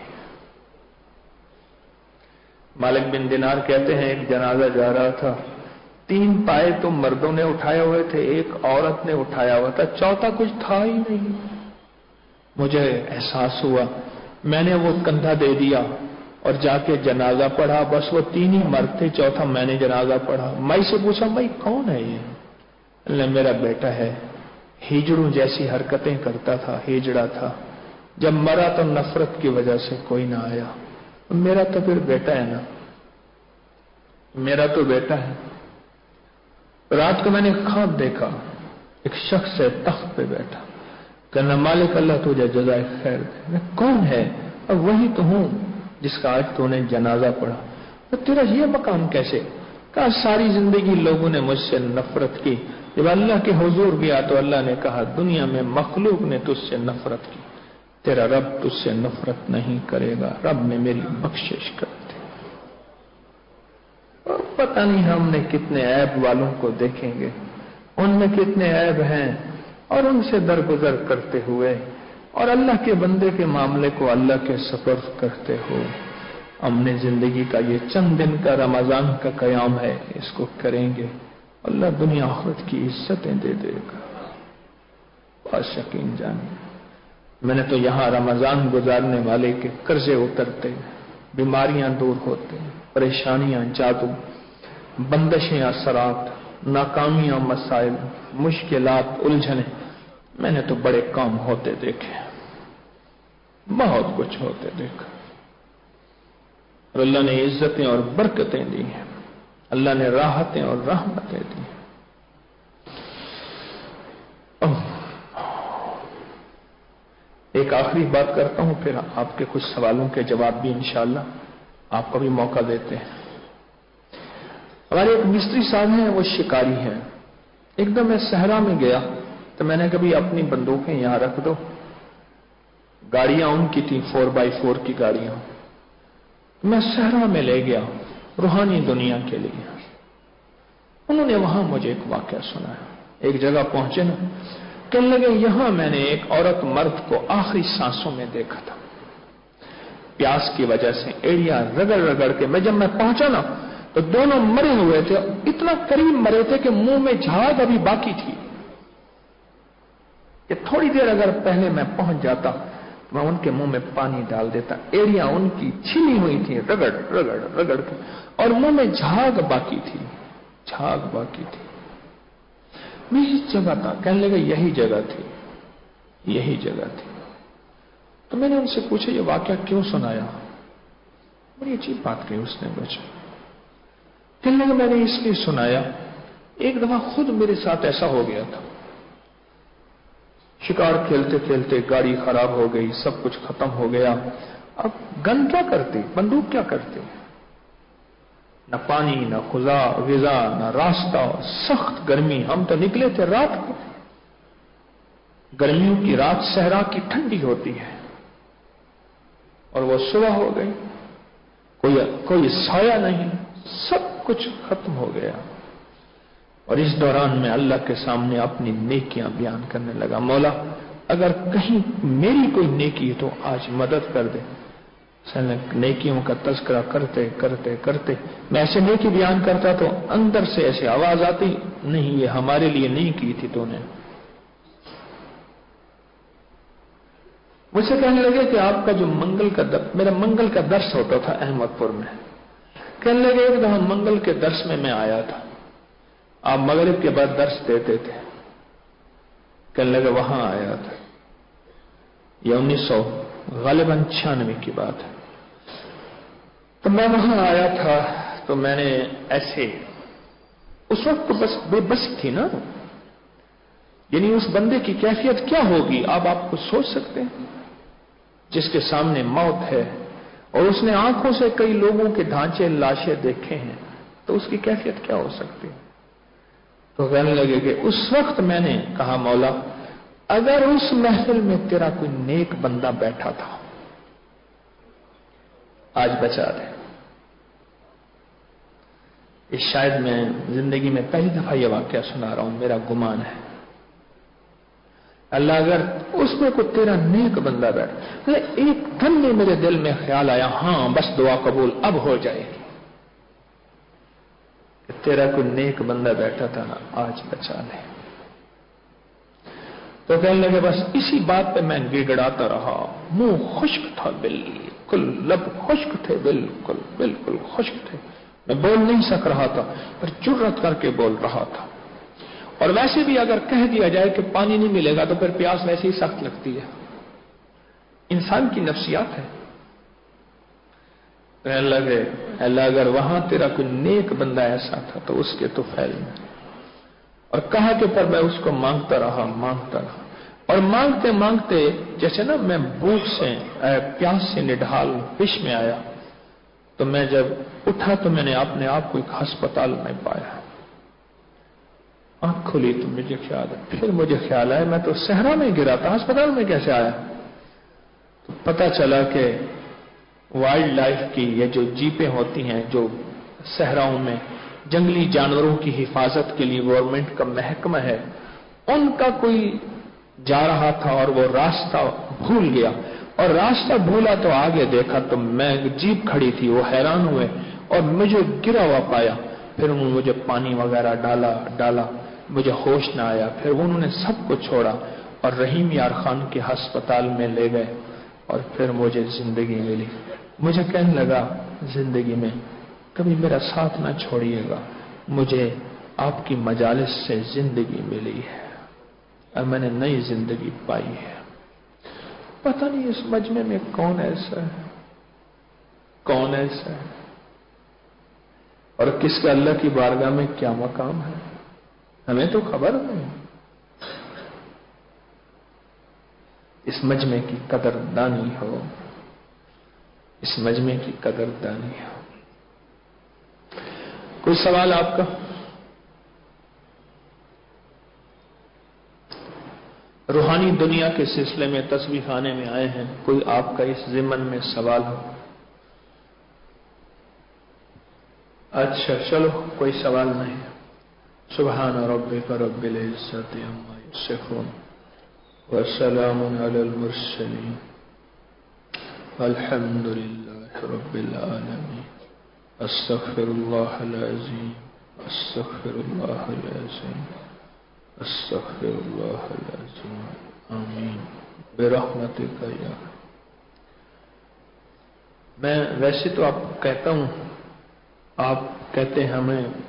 S1: मालिक बिन दिनार कहते हैं एक जनाजा जा रहा था, 3 पाए तो मर्दों ने उठाए हुए थे, एक औरत ने उठाया हुआ था, चौथा कुछ था ही नहीं। मुझे एहसास हुआ, मैंने वो कंधा दे दिया और जाके जनाजा पढ़ा, बस वो 3 ही मर्द थे, चौथा मैंने जनाजा पढ़ा। मैं से पूछा भाई कौन है ये? मेरा बेटा है, हिजड़ों जैसी हरकतें करता था, हिजड़ा था, जब मरा तो नफरत की वजह से कोई ना आया। मेरा तो फिर बेटा है ना, मेरा तो बेटा है। रात को मैंने ख्वाब देखा, एक शख्स है तख्त पे बैठा, कहना मालिक अल्लाह तुझे जज़ाए खैर दे। मैं कौन है? और वही तो हूं जिसका आज तूने जनाजा पढ़ा। तो तेरा ये मकाम कैसे? کہا ساری زندگی لوگوں نے مجھ سے نفرت کی، جب اللہ کے حضور گیا تو اللہ نے کہا دنیا میں مخلوق نے تجھ سے نفرت کی، تیرا رب تجھ سے نفرت نہیں کرے گا، رب نے میری بخشش کر دی۔ اور پتہ نہیں ہم نے کتنے عیب والوں کو دیکھیں گے، ان میں کتنے عیب ہیں، اور ان سے درگزر کرتے ہوئے اور اللہ کے بندے کے معاملے کو اللہ کے سپرد کرتے ہو ہم نے زندگی کا یہ چند دن کا رمضان کا قیام ہے، اس کو کریں گے، اللہ دنیا آخرت کی عزتیں دے دے گا۔ بس یقین جانیں، میں نے تو یہاں رمضان گزارنے والے کے قرضے اترتے، بیماریاں دور ہوتے، پریشانیاں جادو، بندشیں اثرات، ناکامیاں مسائل، مشکلات الجھنیں، میں نے تو بڑے کام ہوتے دیکھے، بہت کچھ ہوتے دیکھا، اور اللہ نے عزتیں اور برکتیں دی ہیں، اللہ نے راحتیں اور رحمتیں دی۔ ایک آخری بات کرتا ہوں، پھر آپ کے کچھ سوالوں کے جواب بھی انشاءاللہ آپ کو بھی موقع دیتے ہیں۔ ہمارے ایک مستری صاحب ہیں، وہ شکاری ہیں۔ ایک دم میں صحرا میں گیا تو میں نے کبھی اپنی بندوقیں یہاں رکھ دو، گاڑیاں ان کی تھیں 4x4 کی گاڑیاں، میں صحرا میں لے گیا روحانی دنیا کے لیے۔ انہوں نے وہاں مجھے ایک واقعہ سنایا، ایک جگہ پہنچے نا، کہنے لگے یہاں میں نے ایک عورت مرد کو آخری سانسوں میں دیکھا تھا، پیاس کی وجہ سے ایڑیاں رگڑ رگڑ کے، جب میں پہنچا نا تو دونوں مرے ہوئے تھے، اتنا قریب مرے تھے کہ منہ میں جھاگ ابھی باقی تھی، کہ تھوڑی دیر اگر پہلے میں پہنچ جاتا میں ان کے منہ میں پانی ڈال دیتا، ایڑیاں ان کی چھلی ہوئی تھی رگڑ رگڑ رگڑ کے، اور منہ میں جھاگ باقی تھی، جھاگ باقی تھی۔ میں اس جگہ تھا، کہنے لگے یہی جگہ تھی، یہی جگہ تھی۔ تو میں نے ان سے پوچھا یہ واقعہ کیوں سنایا؟ بڑی عجیب بات کہی اس نے مجھے، کہنے لگے میں نے اس لیے سنایا، ایک دفعہ خود میرے ساتھ ایسا ہو گیا تھا، شکار کھیلتے کھیلتے گاڑی خراب ہو گئی، سب کچھ ختم ہو گیا، اب گن کیا کرتی، بندوق کیا کرتی، نہ پانی نہ غذا نہ راستہ، سخت گرمی، ہم تو نکلے تھے رات کو، گرمیوں کی رات صحرا کی ٹھنڈی ہوتی ہے، اور وہ صبح ہو گئی، کوئی سایہ نہیں، سب کچھ ختم ہو گیا، اور اس دوران میں اللہ کے سامنے اپنی نیکیاں بیان کرنے لگا، مولا اگر کہیں میری کوئی نیکی ہے تو آج مدد کر دے۔ نیکیوں کا تذکرہ کرتے کرتے کرتے میں ایسے نیکی بیان کرتا تو اندر سے ایسے آواز آتی، نہیں یہ ہمارے لیے نہیں کی تھی تو نے۔ مجھ سے کہنے لگے کہ آپ کا جو میرا منگل کا درس ہوتا تھا احمد پور میں، کہنے لگے ایک دفعہ منگل کے درس میں آیا تھا، آپ مغرب کے بعد درس دیتے تھے، کہنے لگے وہاں آیا تھا، یہ 1996 کی بات ہے، تو میں وہاں آیا تھا، تو میں نے ایسے اس وقت بس بے بسی تھی نا، یعنی اس بندے کی کیفیت کیا ہوگی آپ کو سوچ سکتے ہیں، جس کے سامنے موت ہے اور اس نے آنکھوں سے کئی لوگوں کے ڈھانچے لاشیں دیکھے ہیں، تو اس کی کیفیت کیا ہو سکتی ہے؟ تو کہنے لگے کہ اس وقت میں نے کہا مولا اگر اس محفل میں تیرا کوئی نیک بندہ بیٹھا تھا آج بچا دے۔ اس شاید میں زندگی میں پہلی دفعہ یہ واقعہ سنا رہا ہوں، میرا گمان ہے، اللہ اگر اس میں کوئی تیرا نیک بندہ بیٹھا، ایک دم میں میرے دل میں خیال آیا ہاں بس دعا قبول اب ہو جائے گی، کہ تیرا کوئی نیک بندہ بیٹھا تھا نا آج بچا لے۔ تو کہنے لگے بس اسی بات پہ میں گڑگڑاتا رہا، منہ خشک تھا بالکل، لب خشک تھے بالکل بالکل خشک تھے، میں بول نہیں سک رہا تھا پر جرأت کر کے بول رہا تھا، اور ویسے بھی اگر کہہ دیا جائے کہ پانی نہیں ملے گا تو پھر پیاس ویسے ہی سخت لگتی ہے، انسان کی نفسیات ہے۔ کہنے لگے اللہ اگر وہاں تیرا کوئی نیک بندہ ایسا تھا تو اس کے تو فیل میں، اور کہا کہ پر میں اس کو مانگتا رہا اور مانگتے مانگتے جیسے نا میں بھوک سے پیاس سے نڈھال پیش میں آیا، تو میں جب اٹھا تو میں نے اپنے آپ کو ایک ہسپتال میں پایا. آنکھ کھلی تو مجھے خیال ہے، پھر مجھے خیال آیا میں تو صحرا میں گرا تھا، ہسپتال میں کیسے آیا؟ تو پتا چلا کہ وائلڈ لائف کی یہ جو جیپیں ہوتی ہیں جو صحراؤں میں جنگلی جانوروں کی حفاظت کے لیے گورنمنٹ کا محکمہ ہے، ان کا کوئی جا رہا تھا اور وہ راستہ بھول گیا، اور راستہ بھولا تو آگے دیکھا تو میں جیپ کھڑی تھی، وہ حیران ہوئے اور مجھے گرا ہوا پایا. پھر انہوں نے مجھے پانی وغیرہ ڈالا، مجھے ہوش نہ آیا. پھر انہوں نے سب کو چھوڑا اور رحیم یار خان کے ہسپتال میں لے گئے اور پھر مجھے زندگی ملی. مجھے کہنے لگا زندگی میں کبھی میرا ساتھ نہ چھوڑیے گا، مجھے آپ کی مجالس سے زندگی ملی ہے اور میں نے نئی زندگی پائی ہے. پتہ نہیں اس مجمع میں کون ایسا ہے اور کس کا اللہ کی بارگاہ میں کیا مقام ہے، ہمیں تو خبر نہیں. اس مجمع کی قدر دانی ہو، اس مجمع کی قدر دانی ہو. کوئی سوال آپ کا؟ روحانی دنیا کے سلسلے میں تسبیح خانے میں آئے ہیں، کوئی آپ کا اس ضمن میں سوال ہو؟ اچھا چلو کوئی سوال نہیں. سبحان ربک رب العزت عما یصفون وسلام علی المرسلین والحمد للہ رب العالمین. استغفر اللہ العظیم، استغفر اللہ العظیم، استغفر اللہ العظیم. آمین برحمتک یا. میں ویسے تو آپ کہتا ہوں، آپ کہتے ہیں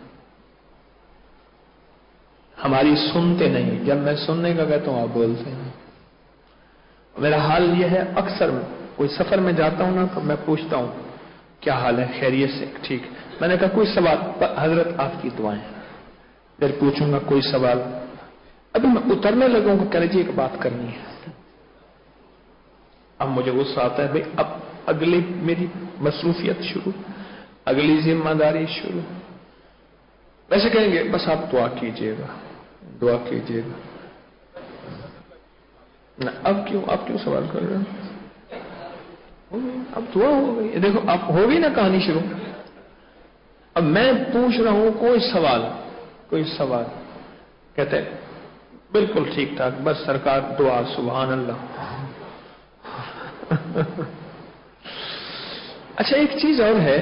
S1: ہماری سنتے نہیں، جب میں سننے کا کہتا ہوں آپ بولتے ہیں. میرا حال یہ ہے، اکثر کوئی سفر میں جاتا ہوں نا تو میں پوچھتا ہوں کیا حال ہے، خیریت سے؟ ٹھیک. میں نے کہا کوئی سوال؟ حضرت آپ کی دعائیں. پھر پوچھوں گا کوئی سوال. ابھی میں اترنے لگوں گا، کہہ لیجیے ایک بات کرنی ہے. اب مجھے غصہ آتا ہے، بھائی اب اگلی میری مصروفیت شروع، اگلی ذمہ داری شروع. ویسے کہیں گے بس آپ دعا کیجیے گا، دعا کیجیے گا. اب کیوں سوال کر رہے ہیں؟ اب دعا ہو گئی، دیکھو اب ہو گئی نا کہانی شروع. اب میں پوچھ رہا ہوں کوئی سوال کہتے بالکل ٹھیک ٹھاک، بس سرکار دعا. سبحان اللہ. اچھا ایک چیز اور ہے،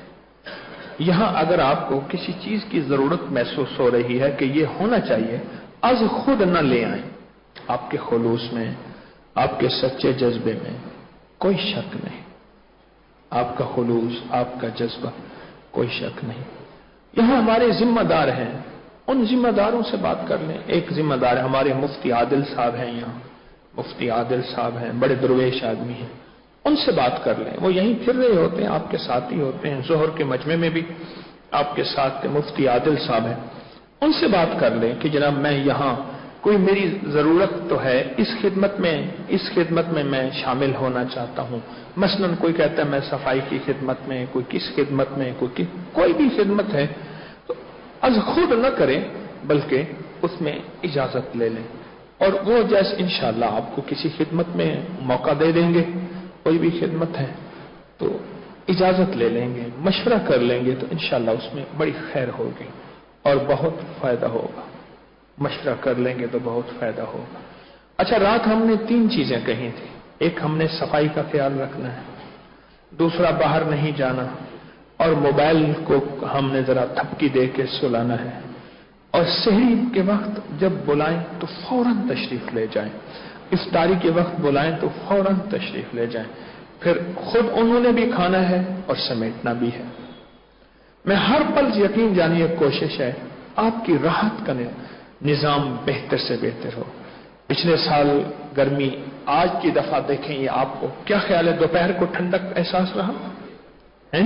S1: یہاں اگر آپ کو کسی چیز کی ضرورت محسوس ہو رہی ہے کہ یہ ہونا چاہیے، از خود نہ لے آئیں. آپ کے خلوص میں، آپ کے سچے جذبے میں کوئی شک نہیں. آپ کا خلوص، آپ کا جذبہ، کوئی شک نہیں. یہاں ہمارے ذمہ دار ہیں، ان ذمہ داروں سے بات کر لیں. ایک ذمہ دار ہمارے مفتی عادل صاحب ہیں، یہاں مفتی عادل صاحب ہیں، بڑے درویش آدمی ہیں. ان سے بات کر لیں، وہ یہیں پھر رہے ہوتے ہیں، آپ کے ساتھ ہی ہوتے ہیں. ظہر کے مجمع میں بھی آپ کے ساتھ مفتی عادل صاحب ہیں. ان سے بات کر لیں کہ جناب میں یہاں کوئی میری ضرورت تو ہے، اس خدمت میں میں شامل ہونا چاہتا ہوں. مثلا کوئی کہتا ہے میں صفائی کی خدمت میں، کوئی کس خدمت میں، کوئی بھی خدمت ہے تو از خود نہ کریں بلکہ اس میں اجازت لے لیں. اور وہ جیسے انشاءاللہ آپ کو کسی خدمت میں موقع دے دیں گے، کوئی بھی خدمت ہے تو اجازت لے لیں گے، مشورہ کر لیں گے تو انشاءاللہ اس میں بڑی خیر ہوگی اور بہت فائدہ ہوگا. مشورہ کر لیں گے تو بہت فائدہ ہوگا. اچھا رات ہم نے 3 چیزیں کہی تھی. ایک ہم نے صفائی کا خیال رکھنا ہے، دوسرا باہر نہیں جانا، اور موبائل کو ہم نے ذرا تھپکی دے کے سلانا ہے. اور سحری کے وقت جب بلائیں تو فوراً تشریف لے جائیں، افطاری کے وقت بلائیں تو فوراً تشریف لے جائیں. پھر خود انہوں نے بھی کھانا ہے اور سمیٹنا بھی ہے. میں ہر پل یقین جانیے کوشش ہے آپ کی راحت کا نظام بہتر سے بہتر ہو. پچھلے سال گرمی، آج کی دفعہ دیکھیں یہ آپ کو کیا خیال ہے، دوپہر کو ٹھنڈک احساس رہا ہے؟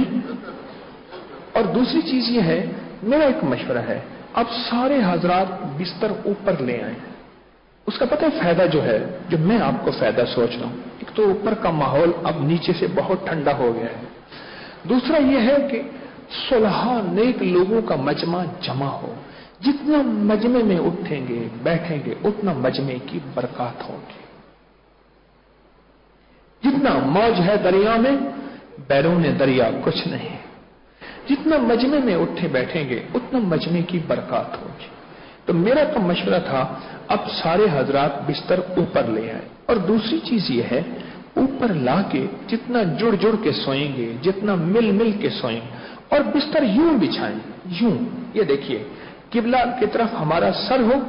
S1: اور دوسری چیز یہ ہے، میرا ایک مشورہ ہے، اب سارے حضرات بستر اوپر لے آئیں. اس کا پتہ ہے فائدہ جو ہے، جو میں آپ کو فائدہ سوچ رہا ہوں، ایک تو اوپر کا ماحول اب نیچے سے بہت ٹھنڈا ہو گیا ہے. दूसरा यह है कि 16 नेक लोगों का मजमा जमा हो। जितना मजमे में उठेंगे बैठेंगे उतना मजमे की बरकत होगी। जितना मौज है दरिया में, बैरून दरिया कुछ नहीं। जितना मजमे में उठे बैठेंगे उतना मजमे की बरकत होगी। तो मेरा तो मशवरा था, अब सारे हजरात बिस्तर ऊपर ले आए। और दूसरी चीज यह है, ऊपर लाके जितना जुड़ जुड़ के सोएंगे, जितना मिल मिल के सोएंगे, और बिस्तर यूं बिछाएं, यूं। ये देखिए, किबला की तरफ हमारा सर हो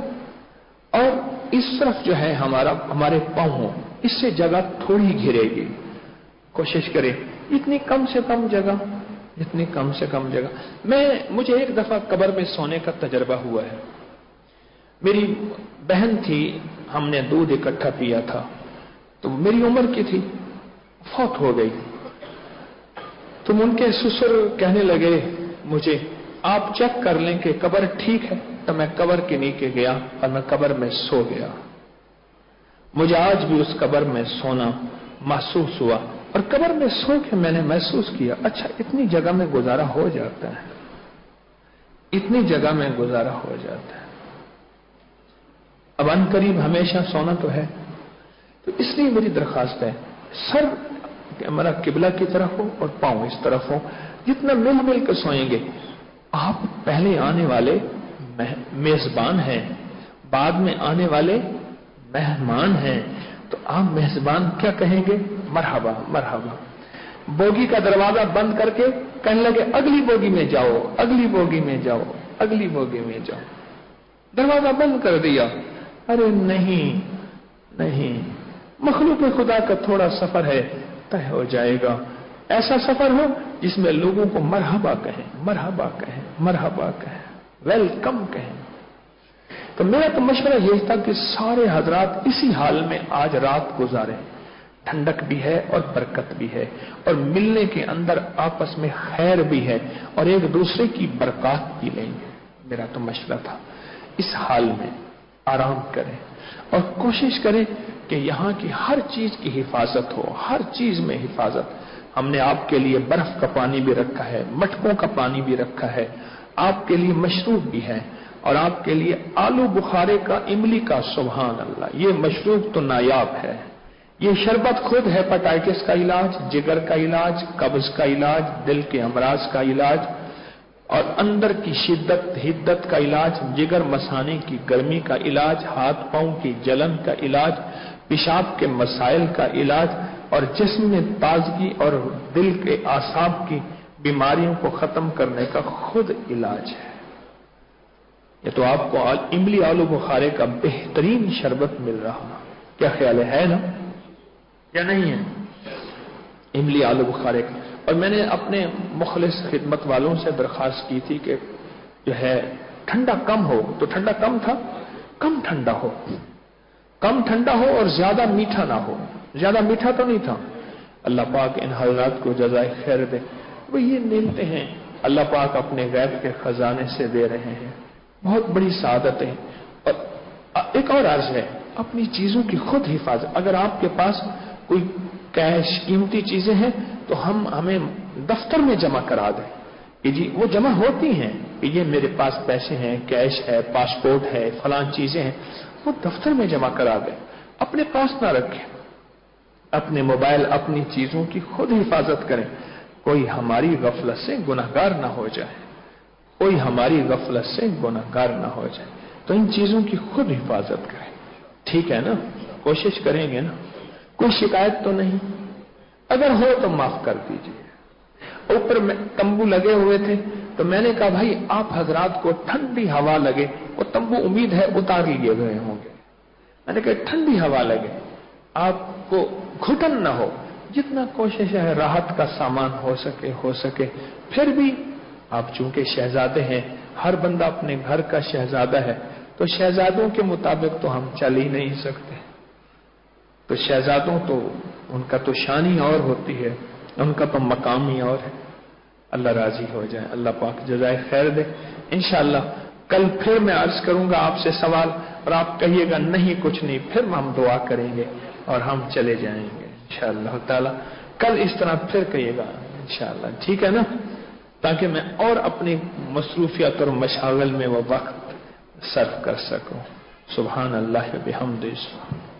S1: और इस तरफ जो है हमारे पांव हो, इससे जगह थोड़ी घिरेगी। कोशिश करें इतनी कम से कम जगह, इतनी कम से कम जगह। मुझे एक दफा कब्र में सोने का तजर्बा हुआ है। मेरी बहन थी, हमने दूध इकट्ठा पिया था, तो मेरी उम्र की थी, फौत हो गई। तो उनके ससुर कहने लगे मुझे, आप चेक कर लें कि कब्र ठीक है। तो मैं कब्र के नीचे गया और मैं कब्र में सो गया। मुझे आज भी उस कब्र में सोना महसूस हुआ, और कब्र में सो के मैंने महसूस किया, अच्छा इतनी जगह में गुजारा हो जाता है, इतनी जगह में गुजारा हो जाता है। अब अनकरीब हमेशा सोना तो है। तो इसलिए मेरी दरखास्त है, सर हमारा किबला की तरफ हो और पांव इस तरफ हो। जितना मिल मिल कर सोएंगे। आप पहले आने वाले मेजबान हैं, बाद में आने वाले मेहमान हैं, तो आप मेजबान क्या कहेंगे? मरहबा मरहबा। बोगी का दरवाजा बंद करके कहने लगे अगली बोगी में जाओ, अगली बोगी में जाओ, अगली बोगी में जाओ। दरवाजा बंद कर दिया। अरे नहीं नहीं, मखलूक खुदा का थोड़ा सफर है, तय हो जाएगा। ऐसा सफर हो जिसमें लोगों को मरहबा कहें, मरहबा कहें, मरहबा कहें, वेलकम कहें। तो मेरा तो मशवरा यही था कि सारे हजरात इसी हाल में आज रात गुजारें। ठंडक भी है और बरकत भी है, और मिलने के अंदर आपस में खैर भी है, और एक दूसरे की बरकत भी लेंगे। मेरा तो मशवरा था इस हाल में आराम करें और कोशिश करें कि यहां की हर चीज की हिफाजत हो, हर चीज में हिफाजत। हमने आपके लिए बर्फ का पानी भी रखा है, मटकों का पानी भी रखा है, आपके लिए मशरूब भी है, और आपके लिए आलू बुखारे का, इमली का, सुभान अल्लाह, ये मशरूब तो नायाब है। ये शरबत खुद हेपेटाइटिस का इलाज, जिगर का इलाज, कब्ज का इलाज, दिल के अमराज का इलाज, और अंदर की शिद्दत हिद्दत का इलाज, जिगर मसाने की गर्मी का इलाज, हाथ पांव की जलन का इलाज, पेशाब के मसाइल का इलाज, और जिस्म में ताजगी और दिल के आसाब की बीमारियों को खत्म करने का खुद इलाज है। ये तो आपको इमली आलू बुखारे का बेहतरीन शरबत मिल रहा, क्या ख्याल है ना या नहीं है? इमली आलू बुखारे का। और मैंने अपने मुखलिस खिदमत वालों से दरखास्त की थी कि जो है ठंडा कम हो, तो ठंडा कम था, कम ठंडा हो, कम ठंडा हो और ज्यादा मीठा ना हो। ज्यादा मीठा तो नहीं था। अल्लाह पाक इन हजरात को जज़ाए खैर दे। वो ये नेमते हैं अल्लाह पाक अपने गैब के खजाने से दे रहे हैं, बहुत बड़ी सादत है। और एक और अर्ज है, अपनी चीजों की खुद हिफाजत। अगर आपके पास कोई कैश कीमती चीजें हैं तो हमें दफ्तर में जमा करा दें कि जी वो जमा होती हैं कि ये मेरे पास पैसे हैं, कैश है, पासपोर्ट है, फलां चीजें हैं, वो दफ्तर में जमा करा दें, अपने पास ना रखें। अपने मोबाइल, अपनी चीजों की खुद हिफाजत करें, कोई हमारी गफलत से गुनहगार ना हो जाए, कोई हमारी गफलत से गुनहगार ना हो जाए। तो इन चीजों की खुद हिफाजत करें, ठीक है ना? कोशिश करेंगे ना? कोई शिकायत तो नहीं? अगर हो तो माफ कर दीजिए। ऊपर में तंबू लगे हुए थे तो मैंने कहा भाई आप हजरात को ठंडी हवा लगे, वो तंबू उम्मीद है उतार लिए गए होंगे। मैंने कहा ठंडी हवा लगे, आपको घुटन ना हो, जितना कोशिश है राहत का सामान हो सके। फिर भी आप चूंकि शहजादे हैं, हर बंदा अपने घर का शहजादा है, तो शहजादों के मुताबिक तो हम चल ही नहीं सकते। तो शहजादों तो उनका तो शान ही और होती है, उनका तो मकाम ही और है। अल्लाह राजी हो जाए, अल्लाह पाक जज़ाए खैर दे। इंशाअल्लाह कल फिर मैं अर्ज करूंगा आपसे सवाल, और आप कहिएगा नहीं कुछ नहीं, फिर हम दुआ करेंगे और हम चले जाएंगे इंशाअल्लाह ताला। कल इस तरह फिर कहिएगा انشاءاللہ، ٹھیک ہے نا، تاکہ میں اور اپنی مصروفیات اور مشاغل میں وہ وقت صرف کر سکوں. سبحان اللہ و بحمدہ.